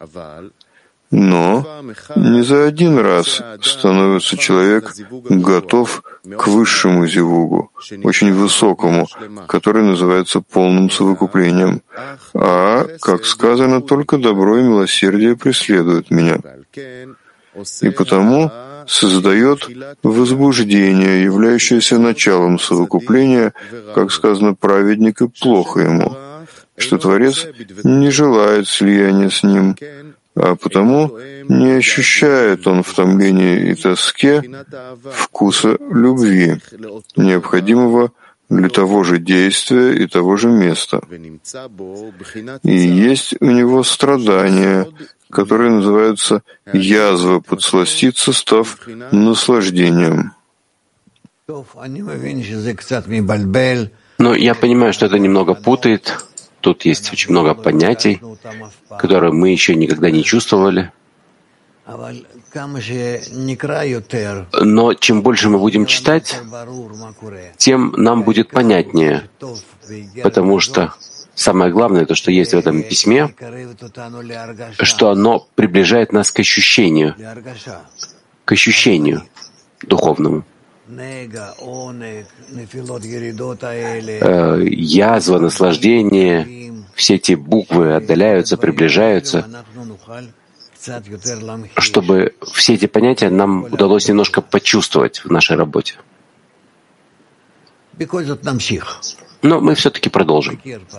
Но не за один раз становится человек готов к высшему зивугу, очень высокому, который называется полным совокуплением. А, как сказано, только добро и милосердие преследуют меня. И потому создает возбуждение, являющееся началом совокупления, как сказано, праведник и плохо ему, что Творец не желает слияния с ним, а потому не ощущает он в томлении и тоске вкуса любви, необходимого для того же действия и того же места. И есть у него страдания, которые называются язва подсластиться, став наслаждением. Но я понимаю, что это немного путает. Тут есть очень много понятий, которые мы еще никогда не чувствовали. Но чем больше мы будем читать, тем нам будет понятнее, потому что самое главное, то, что есть в этом письме, что оно приближает нас к ощущению, к ощущению духовному. Язва, наслаждение, все эти буквы отдаляются, приближаются, чтобы все эти понятия нам удалось немножко почувствовать в нашей работе. Но мы все-таки продолжим.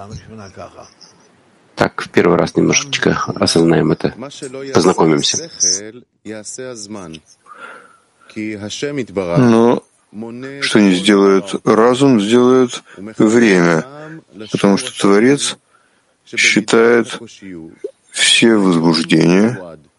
Так, в первый раз немножечко осознаем это, познакомимся. Но что не сделает разум, сделает время, потому что Творец считает все возбуждения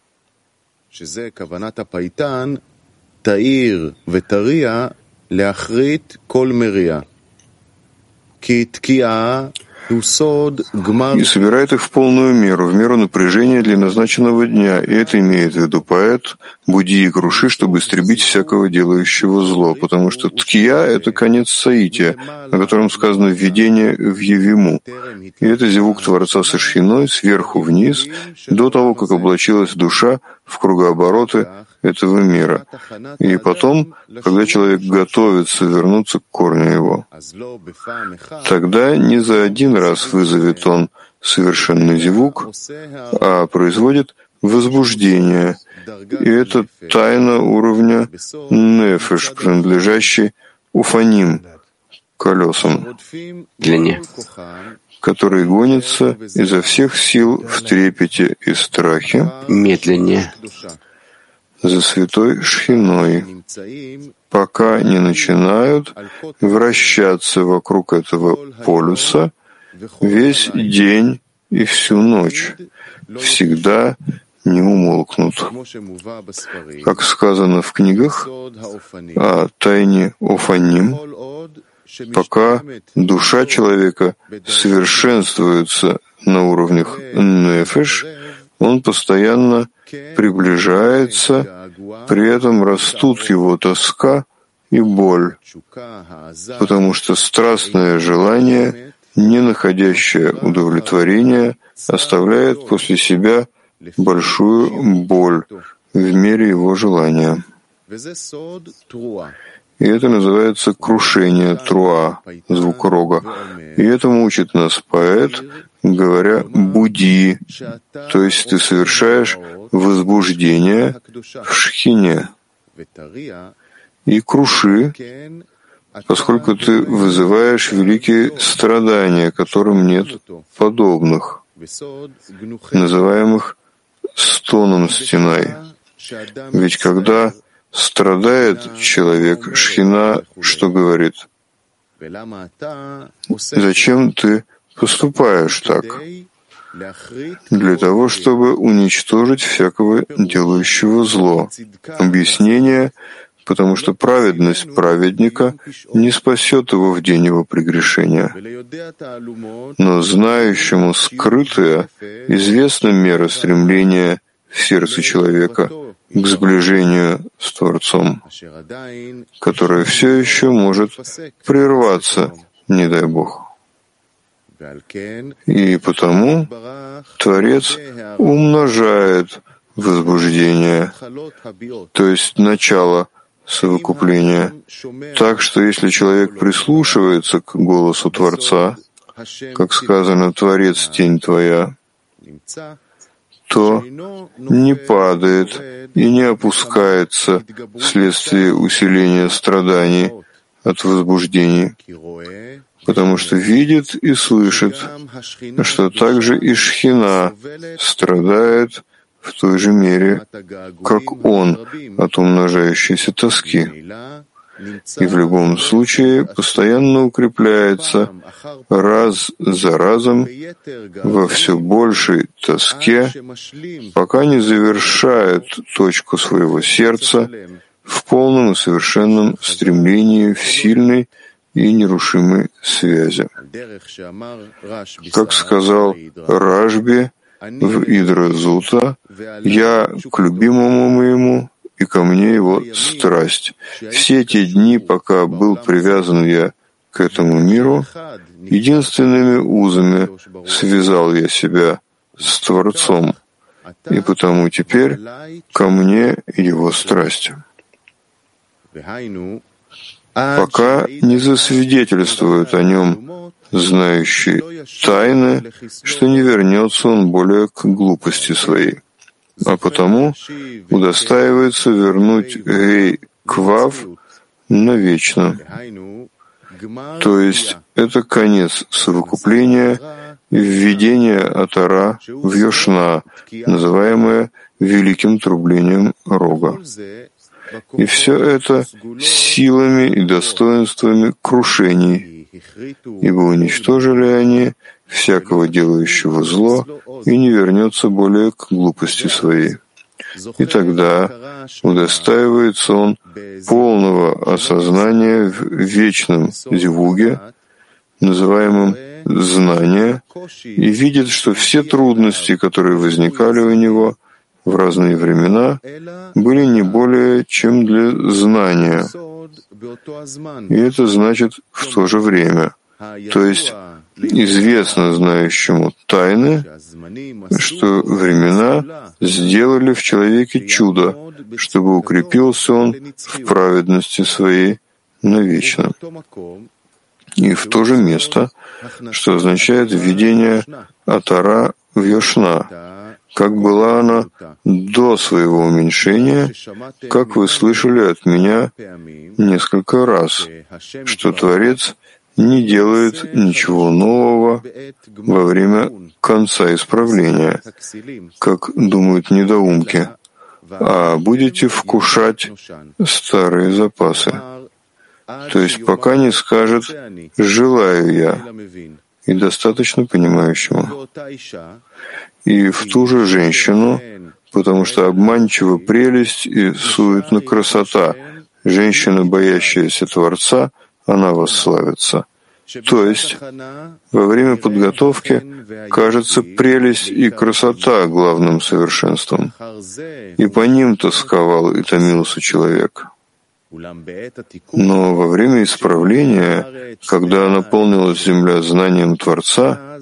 и собирает их в полную меру, в меру напряжения для назначенного дня. И это имеет в виду поэт «Буди и круши, чтобы истребить всякого делающего зло», потому что ткия — это конец соития, о котором сказано «введение в Евиму». И это зевук Творца со шхиной сверху вниз, до того, как облачилась душа в кругообороты этого мира. И потом, когда человек готовится вернуться к корню его, тогда не за один раз вызовет он совершенный зевук, а производит возбуждение. И это тайна уровня нефеш, принадлежащий уфаним, колесам, длине, который гонится изо всех сил в трепете и страхе, медленнее, за святой шхиной, пока не начинают вращаться вокруг этого полюса весь день и всю ночь, всегда не умолкнут. Как сказано в книгах о тайне Офаним, пока душа человека совершенствуется на уровнях нефеш, он постоянно приближается, при этом растут его тоска и боль, потому что страстное желание, не находящее удовлетворения, оставляет после себя большую боль в мере его желания. И это называется крушение труа, звук рога. И этому учит нас поэт, говоря «буди», то есть ты совершаешь возбуждение в шхине. И круши, поскольку ты вызываешь великие страдания, которым нет подобных, называемых стоном стенай. Ведь когда страдает человек, Шхина что говорит? Зачем ты поступаешь так? Для того, чтобы уничтожить всякого делающего зло. Объяснение: потому что праведность праведника не спасет его в день его прегрешения. Но знающему скрытое известна мера стремления в сердце человека к сближению с Творцом, которое все еще может прерваться, не дай Бог. И потому Творец умножает возбуждение, то есть начало совокупления, так что если человек прислушивается к голосу Творца, как сказано «Творец, тень твоя», то не падает и не опускается вследствие усиления страданий от возбуждений, потому что видит и слышит, что также и Шхина страдает в той же мере, как он от умножающейся тоски, и в любом случае постоянно укрепляется раз за разом во все большей тоске, пока не завершает точку своего сердца в полном и совершенном стремлении в сильной и нерушимой связи. Как сказал Рашби в Идра-Зута: «Я к любимому моему, и ко мне его страсть. Все те дни, пока был привязан я к этому миру, единственными узами связал я себя с Творцом, и потому теперь ко мне его страсть». Пока не засвидетельствуют о нем знающие тайны, что не вернется он более к глупости своей, а потому удостаивается вернуть Гей Квав навечно. То есть это конец совокупления и введение Атара в Йошна, называемое великим трублением рога. И все это силами и достоинствами крушений, ибо уничтожили они всякого делающего зло и не вернется более к глупости своей. И тогда удостаивается он полного осознания в вечном зивуге, называемом знание, и видит, что все трудности, которые возникали у него в разные времена, были не более чем для знания. И это значит в то же время. То есть известно знающему тайны, что времена сделали в человеке чудо, чтобы укрепился он в праведности своей навечно. И в то же место, что означает введение Атара в Йошна, как была она до своего уменьшения, как вы слышали от меня несколько раз, что Творец не делает ничего нового во время конца исправления, как думают недоумки, а будете вкушать старые запасы. То есть пока не скажет «желаю я», и достаточно понимающему. И в ту же женщину, потому что обманчива прелесть и суетна красота, женщина, боящаяся Творца, она восславится. То есть во время подготовки кажется прелесть и красота главным совершенством, и по ним тосковал и томился человек. Но во время исправления, когда наполнилась земля знанием Творца,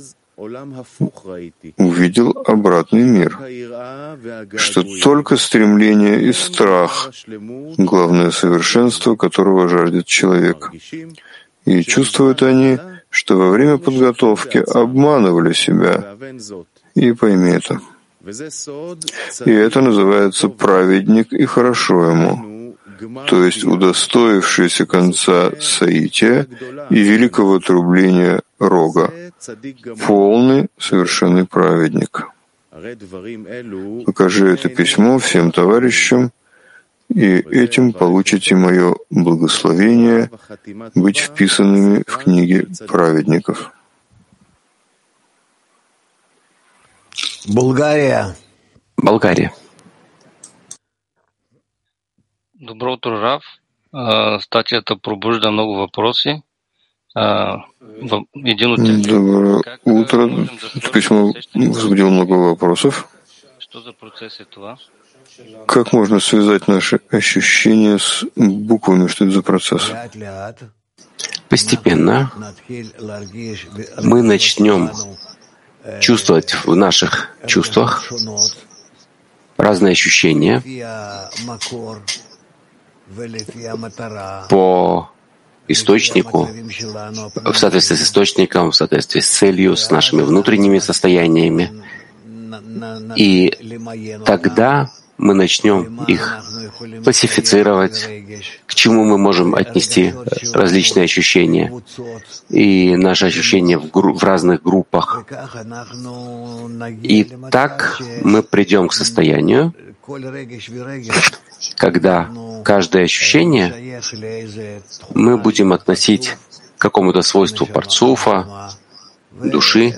увидел обратный мир, что только стремление и страх — главное совершенство, которого жаждет человек. И чувствуют они, что во время подготовки обманывали себя. И пойми это. И это называется праведник, и хорошо ему. то есть удостоившийся конца соития и великого трубления рога, полный совершенный праведник. Покажи это письмо всем товарищам, и этим получите мое благословение быть вписанными в книги праведников. Болгария. Болгария. Добро утро, Рав. Статията пробужда много въпроси. Един от тях е Доброе утро. Это письмо возбудило много вопросов. Що за процес е това? Как можно связать наши ощущения с буквами? Что это за процесс? Постепенно мы начнем чувствовать в наших чувствах разные ощущения по источнику, в соответствии с источником, в соответствии с целью, с нашими внутренними состояниями. И тогда мы начнем их классифицировать, к чему мы можем отнести различные ощущения и наши ощущения в, гру- в разных группах. И так мы придем к состоянию, когда каждое ощущение мы будем относить к какому-то свойству парцуфа, души,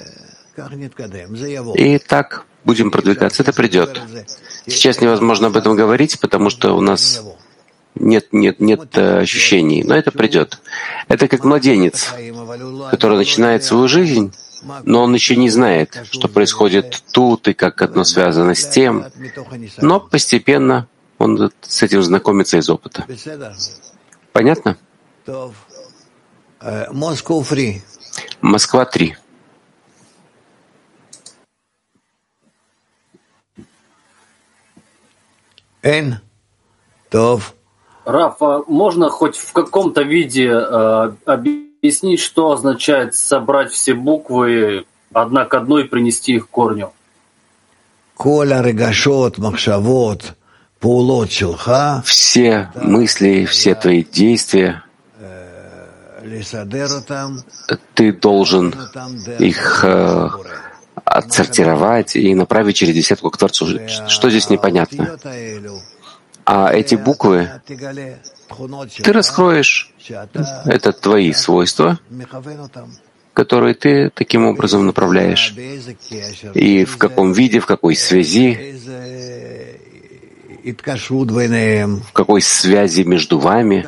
и так будем продвигаться. Это придет. Сейчас невозможно об этом говорить, потому что у нас нет, нет, нет ощущений, но это придет. Это как младенец, который начинает свою жизнь, но он еще не знает, что происходит тут и как одно связано с тем, но постепенно он с этим знакомится из опыта. Понятно? Москва три. Эн. Тов. Раф, а можно хоть в каком-то виде э, объяснить, что означает собрать все буквы одна к одной и принести их к корню? Все мысли, все твои действия, ты должен их э, отсортировать и направить через десятку к Творцу. Что здесь непонятно? А эти буквы ты раскроешь. Это твои свойства, которые ты таким образом направляешь. И в каком виде, в какой связи, в какой связи между вами.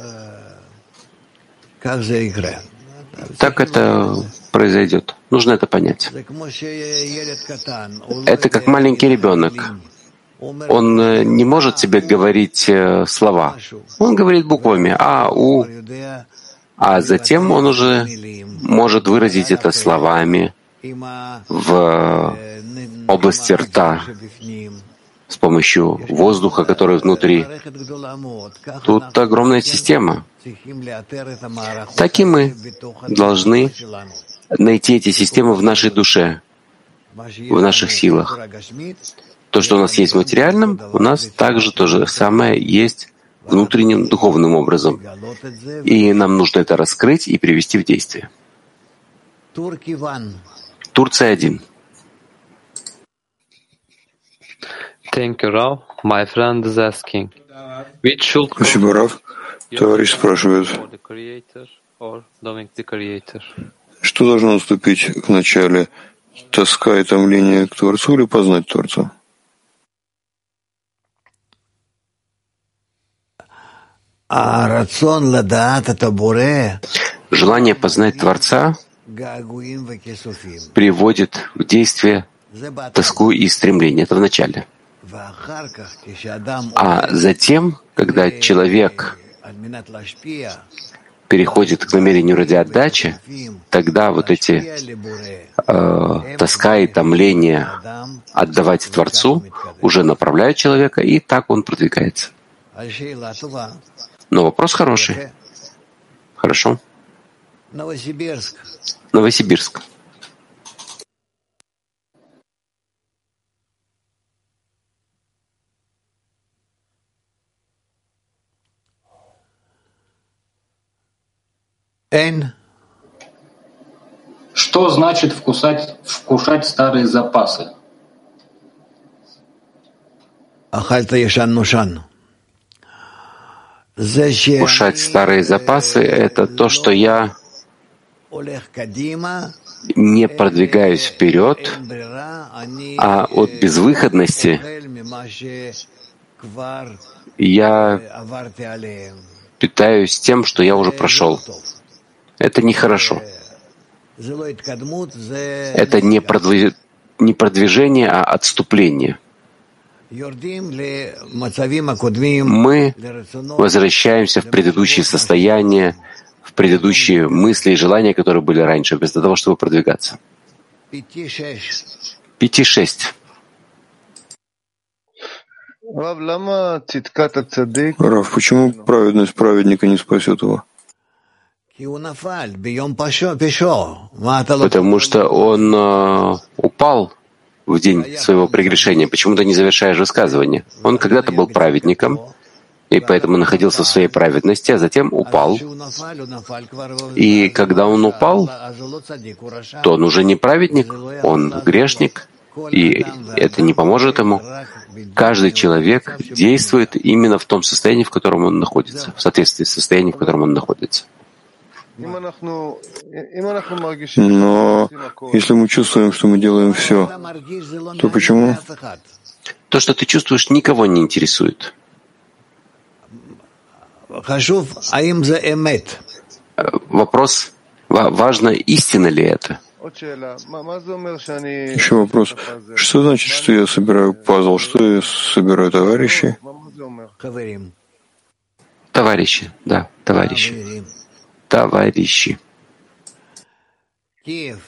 Так это произойдет. Нужно это понять. Это как маленький ребенок. Он не может себе говорить слова. Он говорит буквами А, У, а затем он уже может выразить это словами в области рта с помощью воздуха, который внутри. Тут огромная система. Так и мы должны найти эти системы в нашей душе, в наших силах. То, что у нас есть в материальном, у нас также то же самое есть внутренним духовным образом. И нам нужно это раскрыть и привести в действие. Турция один. Thank you, Rav. My friend is asking, which should Спасибо, Рав. Товарищ спрашивает, что должно наступить в начале, тоска и томление к Творцу или познать Творца? Желание познать Творца приводит в действие тоску и стремление. Это в начале. А затем, когда человек переходит к намерению ради отдачи, тогда вот эти э, тоска и томление отдавать Творцу уже направляют человека, и так он продвигается. Но вопрос хороший. Хорошо. Новосибирск. Новосибирск. Что значит вкусать, вкушать старые запасы? Кушать старые запасы — это то, что я не продвигаюсь вперед, а от безвыходности я питаюсь тем, что я уже прошел. Это нехорошо. Это не продвижение, а отступление. Мы возвращаемся в предыдущие состояния, в предыдущие мысли и желания, которые были раньше, вместо того, чтобы продвигаться. Пяти-шесть. Рав, почему праведность праведника не спасет его? Потому что он э, упал в день своего прегрешения. Почему ты не завершаешь высказывание? Он когда-то был праведником, и поэтому находился в своей праведности, а затем упал. И когда он упал, то он уже не праведник, он грешник, и это не поможет ему. Каждый человек действует именно в том состоянии, в котором он находится, в соответствии с состоянием, в котором он находится. Но если мы чувствуем, что мы делаем все, то почему? То, что ты чувствуешь, никого не интересует. Вопрос, важно, истина ли это? Еще вопрос. Что значит, что я собираю пазл? Что я собираю товарищи? Товарищи, да, товарищи. Товарищи. Киев.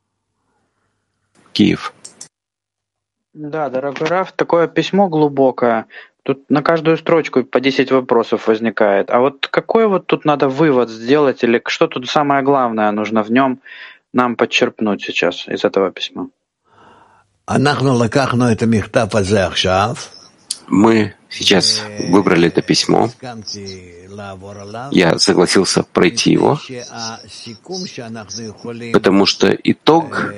Киев. Да, дорогой Рав, такое письмо глубокое. Тут на каждую строчку по десять вопросов возникает. А вот какой вот тут надо вывод сделать, или что тут самое главное нужно в нем нам подчерпнуть сейчас из этого письма? Мы сейчас выбрали это письмо. Я согласился пройти его, потому что итог,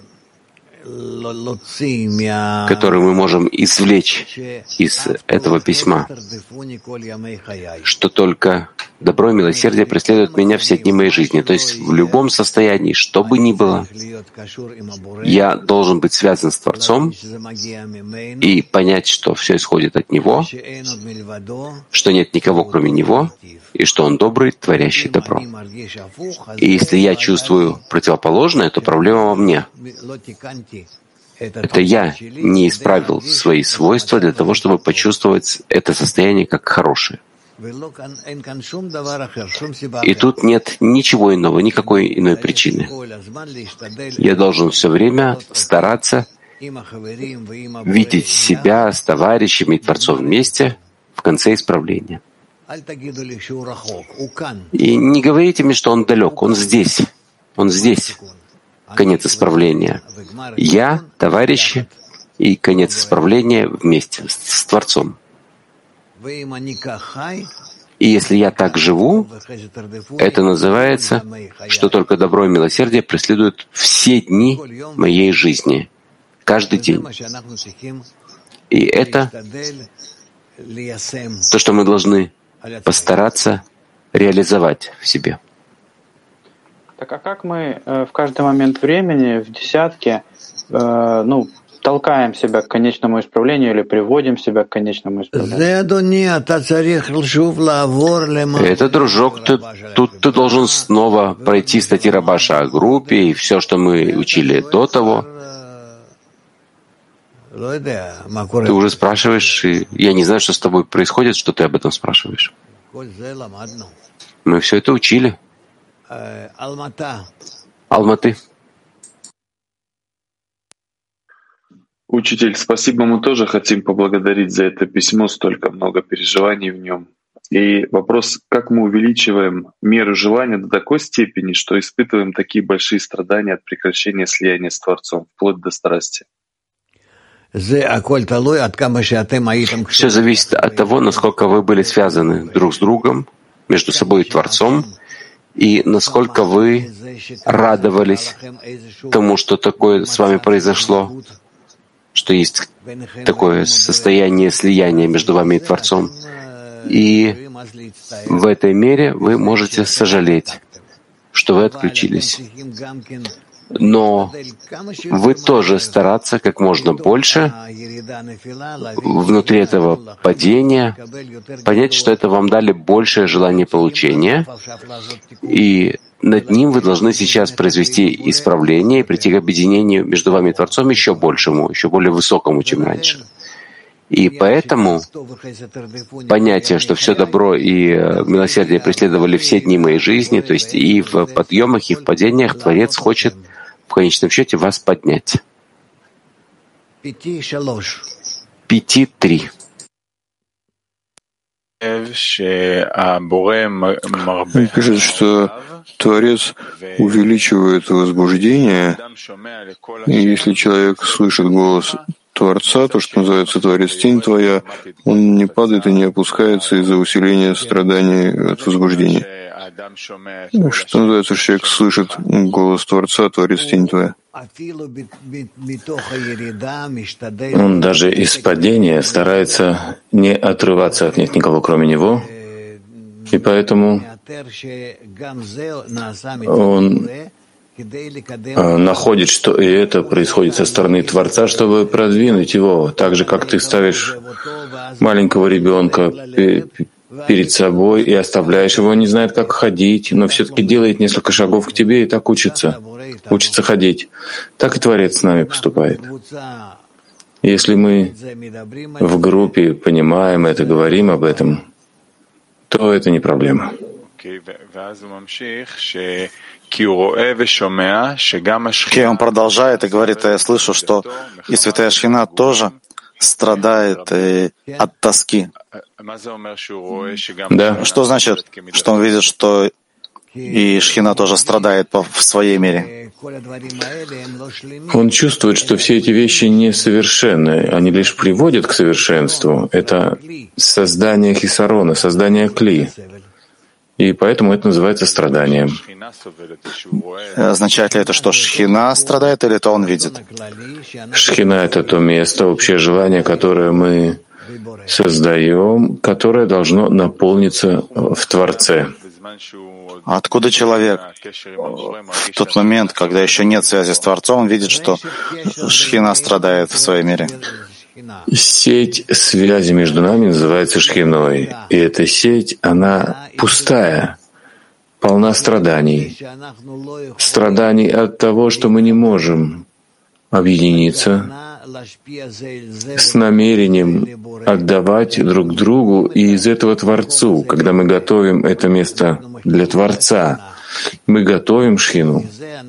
который мы можем извлечь из этого письма, что только добро и милосердие преследуют меня все дни моей жизни. То есть в любом состоянии, что бы ни было, я должен быть связан с Творцом и понять, что все исходит от Него, что нет никого, кроме Него, и что Он добрый, творящий добро. И если я чувствую противоположное, то проблема во мне. Это я не исправил свои свойства для того, чтобы почувствовать это состояние как хорошее. И тут нет ничего иного, никакой иной причины. Я должен все время стараться видеть себя с товарищами и Творцом вместе в конце исправления. И не говорите мне, что он далек, он здесь, он здесь. Конец исправления. Я, товарищи, и конец исправления вместе с, с Творцом. И если я так живу, это называется, что только добро и милосердие преследуют все дни моей жизни, каждый день. И это то, что мы должны постараться реализовать в себе. Так а как мы э, в каждый момент времени, в десятке, э, ну, толкаем себя к конечному исправлению или приводим себя к конечному исправлению? Это, дружок, ты, тут ты должен снова пройти статьи Рабаша о группе и все, что мы учили до того. Ты уже спрашиваешь, и я не знаю, что с тобой происходит, что ты об этом спрашиваешь. Мы все это учили. Алматы. Учитель, спасибо, мы тоже хотим поблагодарить за это письмо, столько много переживаний в нем. И вопрос, как мы увеличиваем меру желания до такой степени, что испытываем такие большие страдания от прекращения слияния с Творцом, вплоть до страсти. Все зависит от того, насколько вы были связаны друг с другом, между собой и Творцом, и насколько вы радовались тому, что такое с вами произошло, что есть такое состояние слияния между вами и Творцом. И в этой мере вы можете сожалеть, что вы отключились. Но вы тоже стараться как можно больше внутри этого падения понять, что это вам дали большее желание получения, и над ним вы должны сейчас произвести исправление и прийти к объединению между вами и Творцом еще большему, еще более высокому, чем раньше. И поэтому понятие, что все добро и милосердие преследовали все дни моей жизни, то есть и в подъемах, и в падениях, Творец хочет в конечном счете вас поднять. Пяти три. Пишет, что Творец увеличивает возбуждение, и если человек слышит голос Творца, то, что называется Творец, тень твоя, он не падает и не опускается из-за усиления страданий от возбуждения. Что называется, что человек слышит голос Творца, Творец, тень твоя. Он даже из падения старается не отрываться от них никого, кроме него, и поэтому он находит, что и это происходит со стороны Творца, чтобы продвинуть его, так же, как ты ставишь маленького ребенка перед собой и оставляешь его, он не знает, как ходить, но все-таки делает несколько шагов к тебе и так учится, учится ходить. Так и Творец с нами поступает. Если мы в группе понимаем это, говорим об этом, то это не проблема. Окей, он продолжает и говорит, я слышу, что и Святая Шхина тоже страдает э, от тоски. Да. Что значит, что он видит, что и Шхина тоже страдает по, в своей мере? Он чувствует, что все эти вещи несовершенны, они лишь приводят к совершенству. Это создание хисарона, создание кли. И поэтому это называется страданием. Означает ли это, что Шхина страдает, или это он видит? Шхина — это то место, общее желание, которое мы создаем, которое должно наполниться в Творце. Откуда человек в тот момент, когда еще нет связи с Творцом, видит, что Шхина страдает в своей мере? Сеть связи между нами называется Шхиной. И эта сеть, она пустая, полна страданий. Страданий от того, что мы не можем объединиться с намерением отдавать друг другу и из этого Творцу. Когда мы готовим это место для Творца, мы готовим Шхину,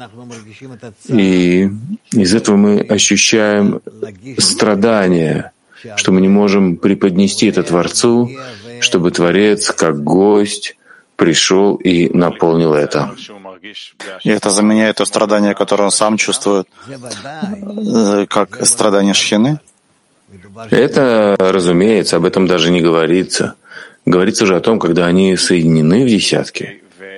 и из этого мы ощущаем страдания, что мы не можем преподнести это Творцу, чтобы Творец, как гость, пришел и наполнил это. И это заменяет то страдание, которое он сам чувствует, как страдание Шхины? Это, разумеется, об этом даже не говорится. Говорится же о том, когда они соединены в десятке.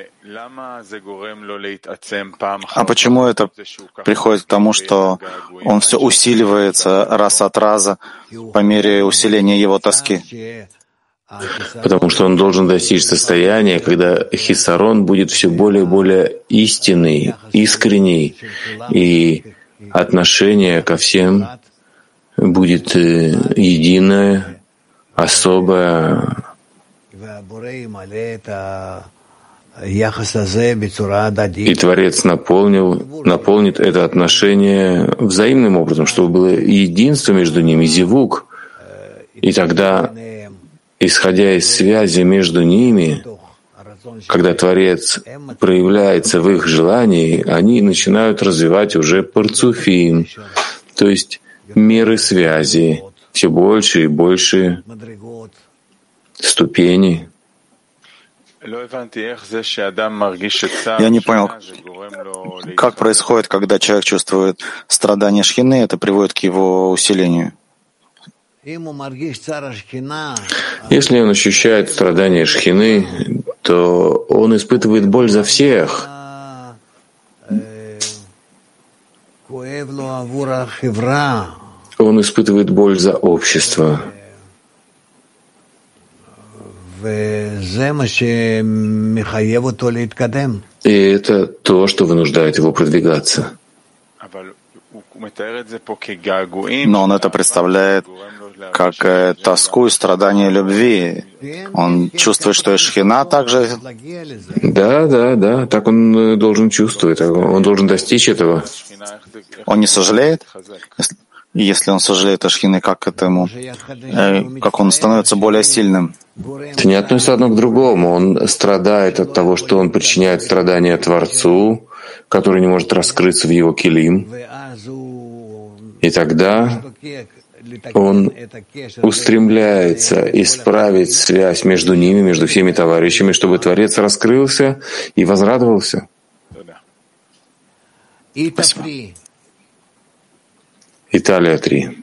А почему это приходит к тому, что он все усиливается раз от раза по мере усиления его тоски? Потому что он должен достичь состояния, когда хисарон будет все более и более истинный, искренний, и отношение ко всем будет единое, особое. И Творец наполнил, наполнит это отношение взаимным образом, чтобы было единство между ними, зивук. И тогда, исходя из связи между ними, когда Творец проявляется в их желании, они начинают развивать уже парцуфим, то есть меры связи, все больше и больше ступеней. Я не понял, как происходит, когда человек чувствует страдания Шхины, это приводит к его усилению. Если он ощущает страдания Шхины, то что он испытывает боль за всех. Он испытывает боль за общество. И это то, что вынуждает его продвигаться. Но он это представляет как э, тоску и страдание любви. Он чувствует, что и Шхина также... Да, да, да, так он должен чувствовать, он должен достичь этого. Он не сожалеет? Если, если он сожалеет о Шхине, как к этому, э, как он становится более сильным? Это не относится одно к другому. Он страдает от того, что он причиняет страдания Творцу, который не может раскрыться в его килим. И тогда он устремляется исправить связь между ними, между всеми товарищами, чтобы Творец раскрылся и возрадовался. Спасибо. Италия три.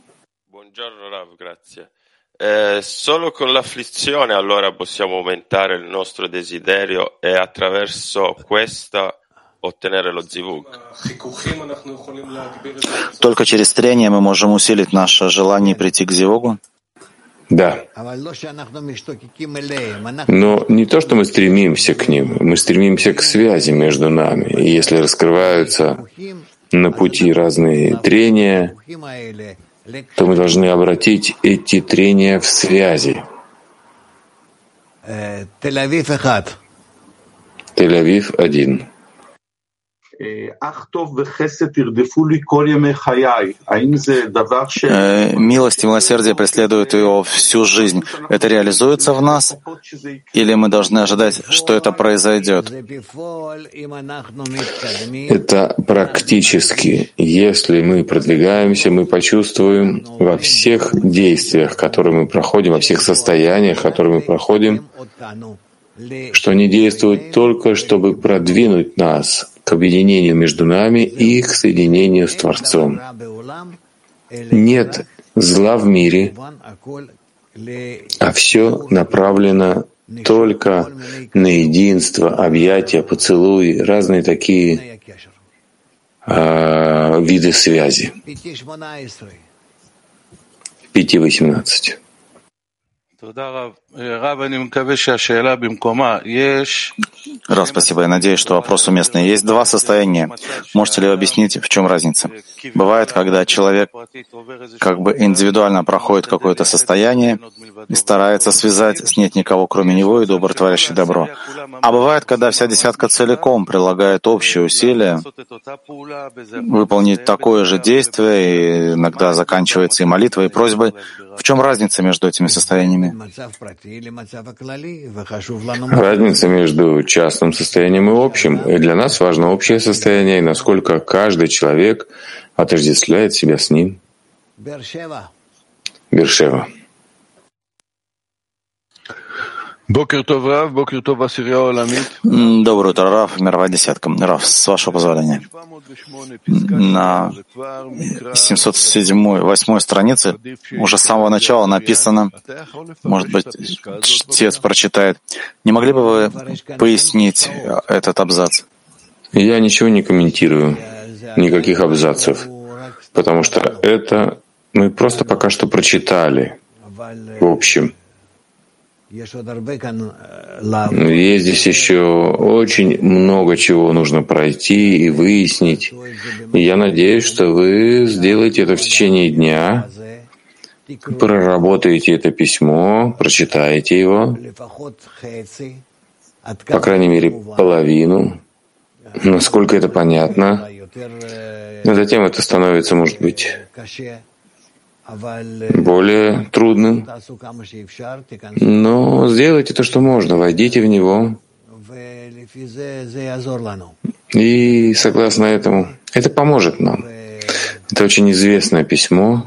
Eh, solo con l'afflizione allora possiamo aumentare il nostro desiderio e attraverso questa ottenere lo zivug. Только через трение мы можем усилить наше желание прийти к зивугу? Да. Но не то, что мы стремимся к ним, мы стремимся к связи между нами. И если раскрываются на пути разные трения, то мы должны обратить эти трения в связи. Тель-Авив один. Милость и милосердие преследуют его всю жизнь. Это реализуется в нас? Или мы должны ожидать, что это произойдет? Это практически. Если мы продвигаемся, мы почувствуем во всех действиях, которые мы проходим, во всех состояниях, которые мы проходим, что они действуют только, чтобы продвинуть нас к объединению между нами и к соединению с Творцом. Нет зла в мире, а все направлено только на единство, объятия, поцелуи, разные такие э, виды связи. пять восемнадцать. Рав, спасибо. Я надеюсь, что вопрос уместный. Есть два состояния. Можете ли вы объяснить, в чем разница? Бывает, когда человек как бы индивидуально проходит какое-то состояние и старается связать с нет никого, кроме него, и добро творящий добро. А бывает, когда вся десятка целиком прилагает общие усилия выполнить такое же действие, и иногда заканчивается и молитвой, и просьбой. В чем разница между этими состояниями? Разница между частным состоянием и общим. И для нас важно общее состояние, и насколько каждый человек отождествляет себя с ним. Бершева. Доброе утро, Рав, мировая десятка. Рав, с вашего позволения. На семьсот восьмой странице уже с самого начала написано, может быть, чтец прочитает. Не могли бы вы пояснить этот абзац? Я ничего не комментирую, никаких абзацев, потому что это мы просто пока что прочитали в общем. Есть здесь еще очень много чего нужно пройти и выяснить. И я надеюсь, что вы сделаете это в течение дня, проработаете это письмо, прочитаете его, по крайней мере, половину, насколько это понятно. А затем это становится, может быть, более трудным. Но сделайте то, что можно, войдите в него. И согласно этому, это поможет нам. Это очень известное письмо.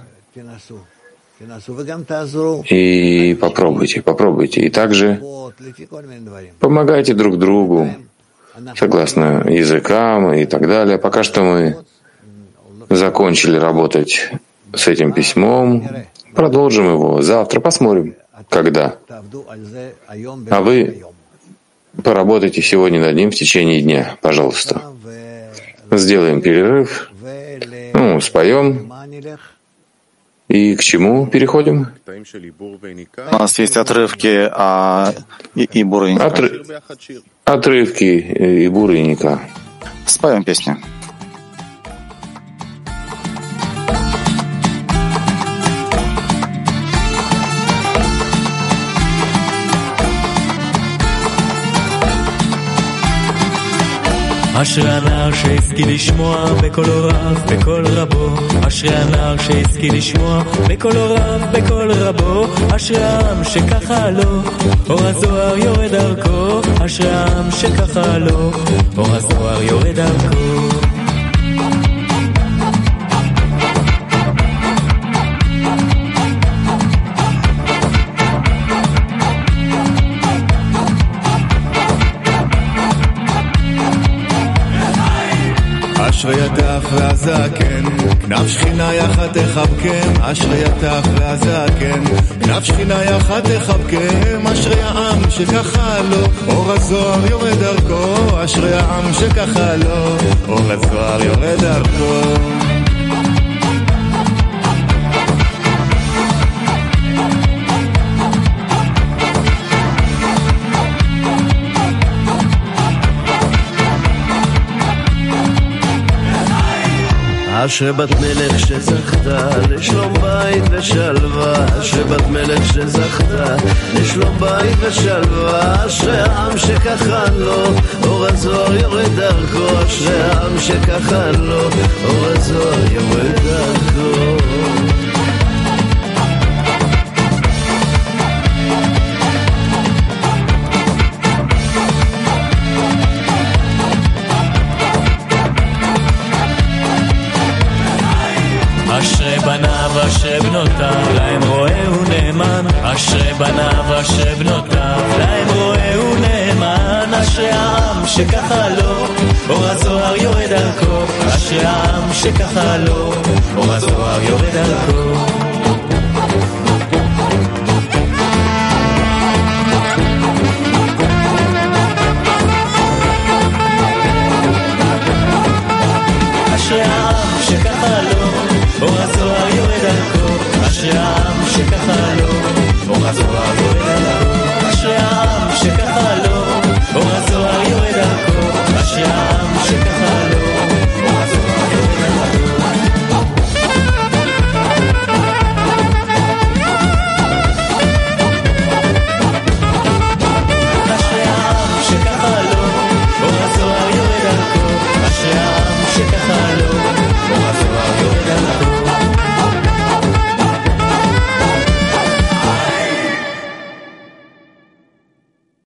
И попробуйте, попробуйте. И также помогайте друг другу, согласно языкам и так далее. Пока что мы закончили работать с этим письмом, продолжим его завтра, посмотрим, когда. А вы Поработайте сегодня над ним в течение дня, пожалуйста. Сделаем перерыв, ну, споем. И к чему переходим? У нас есть отрывки а... и, и бурыника. Отры... Отрывки и бурыника. Споем песню. אשרי הנער שהשכיל לשמוע בקול רב, בקול רבו. אשרי הנער שהשכיל לשמוע בקול רב, בקול רבו. אשרי העם שככה לו, אור הזוהר יורד דרכו. אשרי העם שככה לו, אור הזוהר יורד דרכו. אשרי יתך והזקן, כנף שכינה יחד תחבקם. אשרי יתך והזקן, כנף שכינה יחד תחבקם. אשרי העם שככה לו, אור הזוהר יורד דרכו. אשרי העם שככה לו, אור הזוהר יורד דרכו. אשרי בת מלך שזכתה לשלום בית ושלווה. אשרי בת מלך שזכתה לשלום בית ושלווה. אשרי העם שככה לו, אור הזוהר יורד דרכו. אשרי העם שככה לו, אור הזוהר יורד דרכו. אשרי בניו אשרי בנותיו, להם רואה ונאמן. אשרי בניו אשרי בנותיו, להם רואה ונאמן. אשרי העם שככה לו, אור הזוהר יורד דרכו. אשרי העם שככה לו, אור הזוהר יורד דרכו.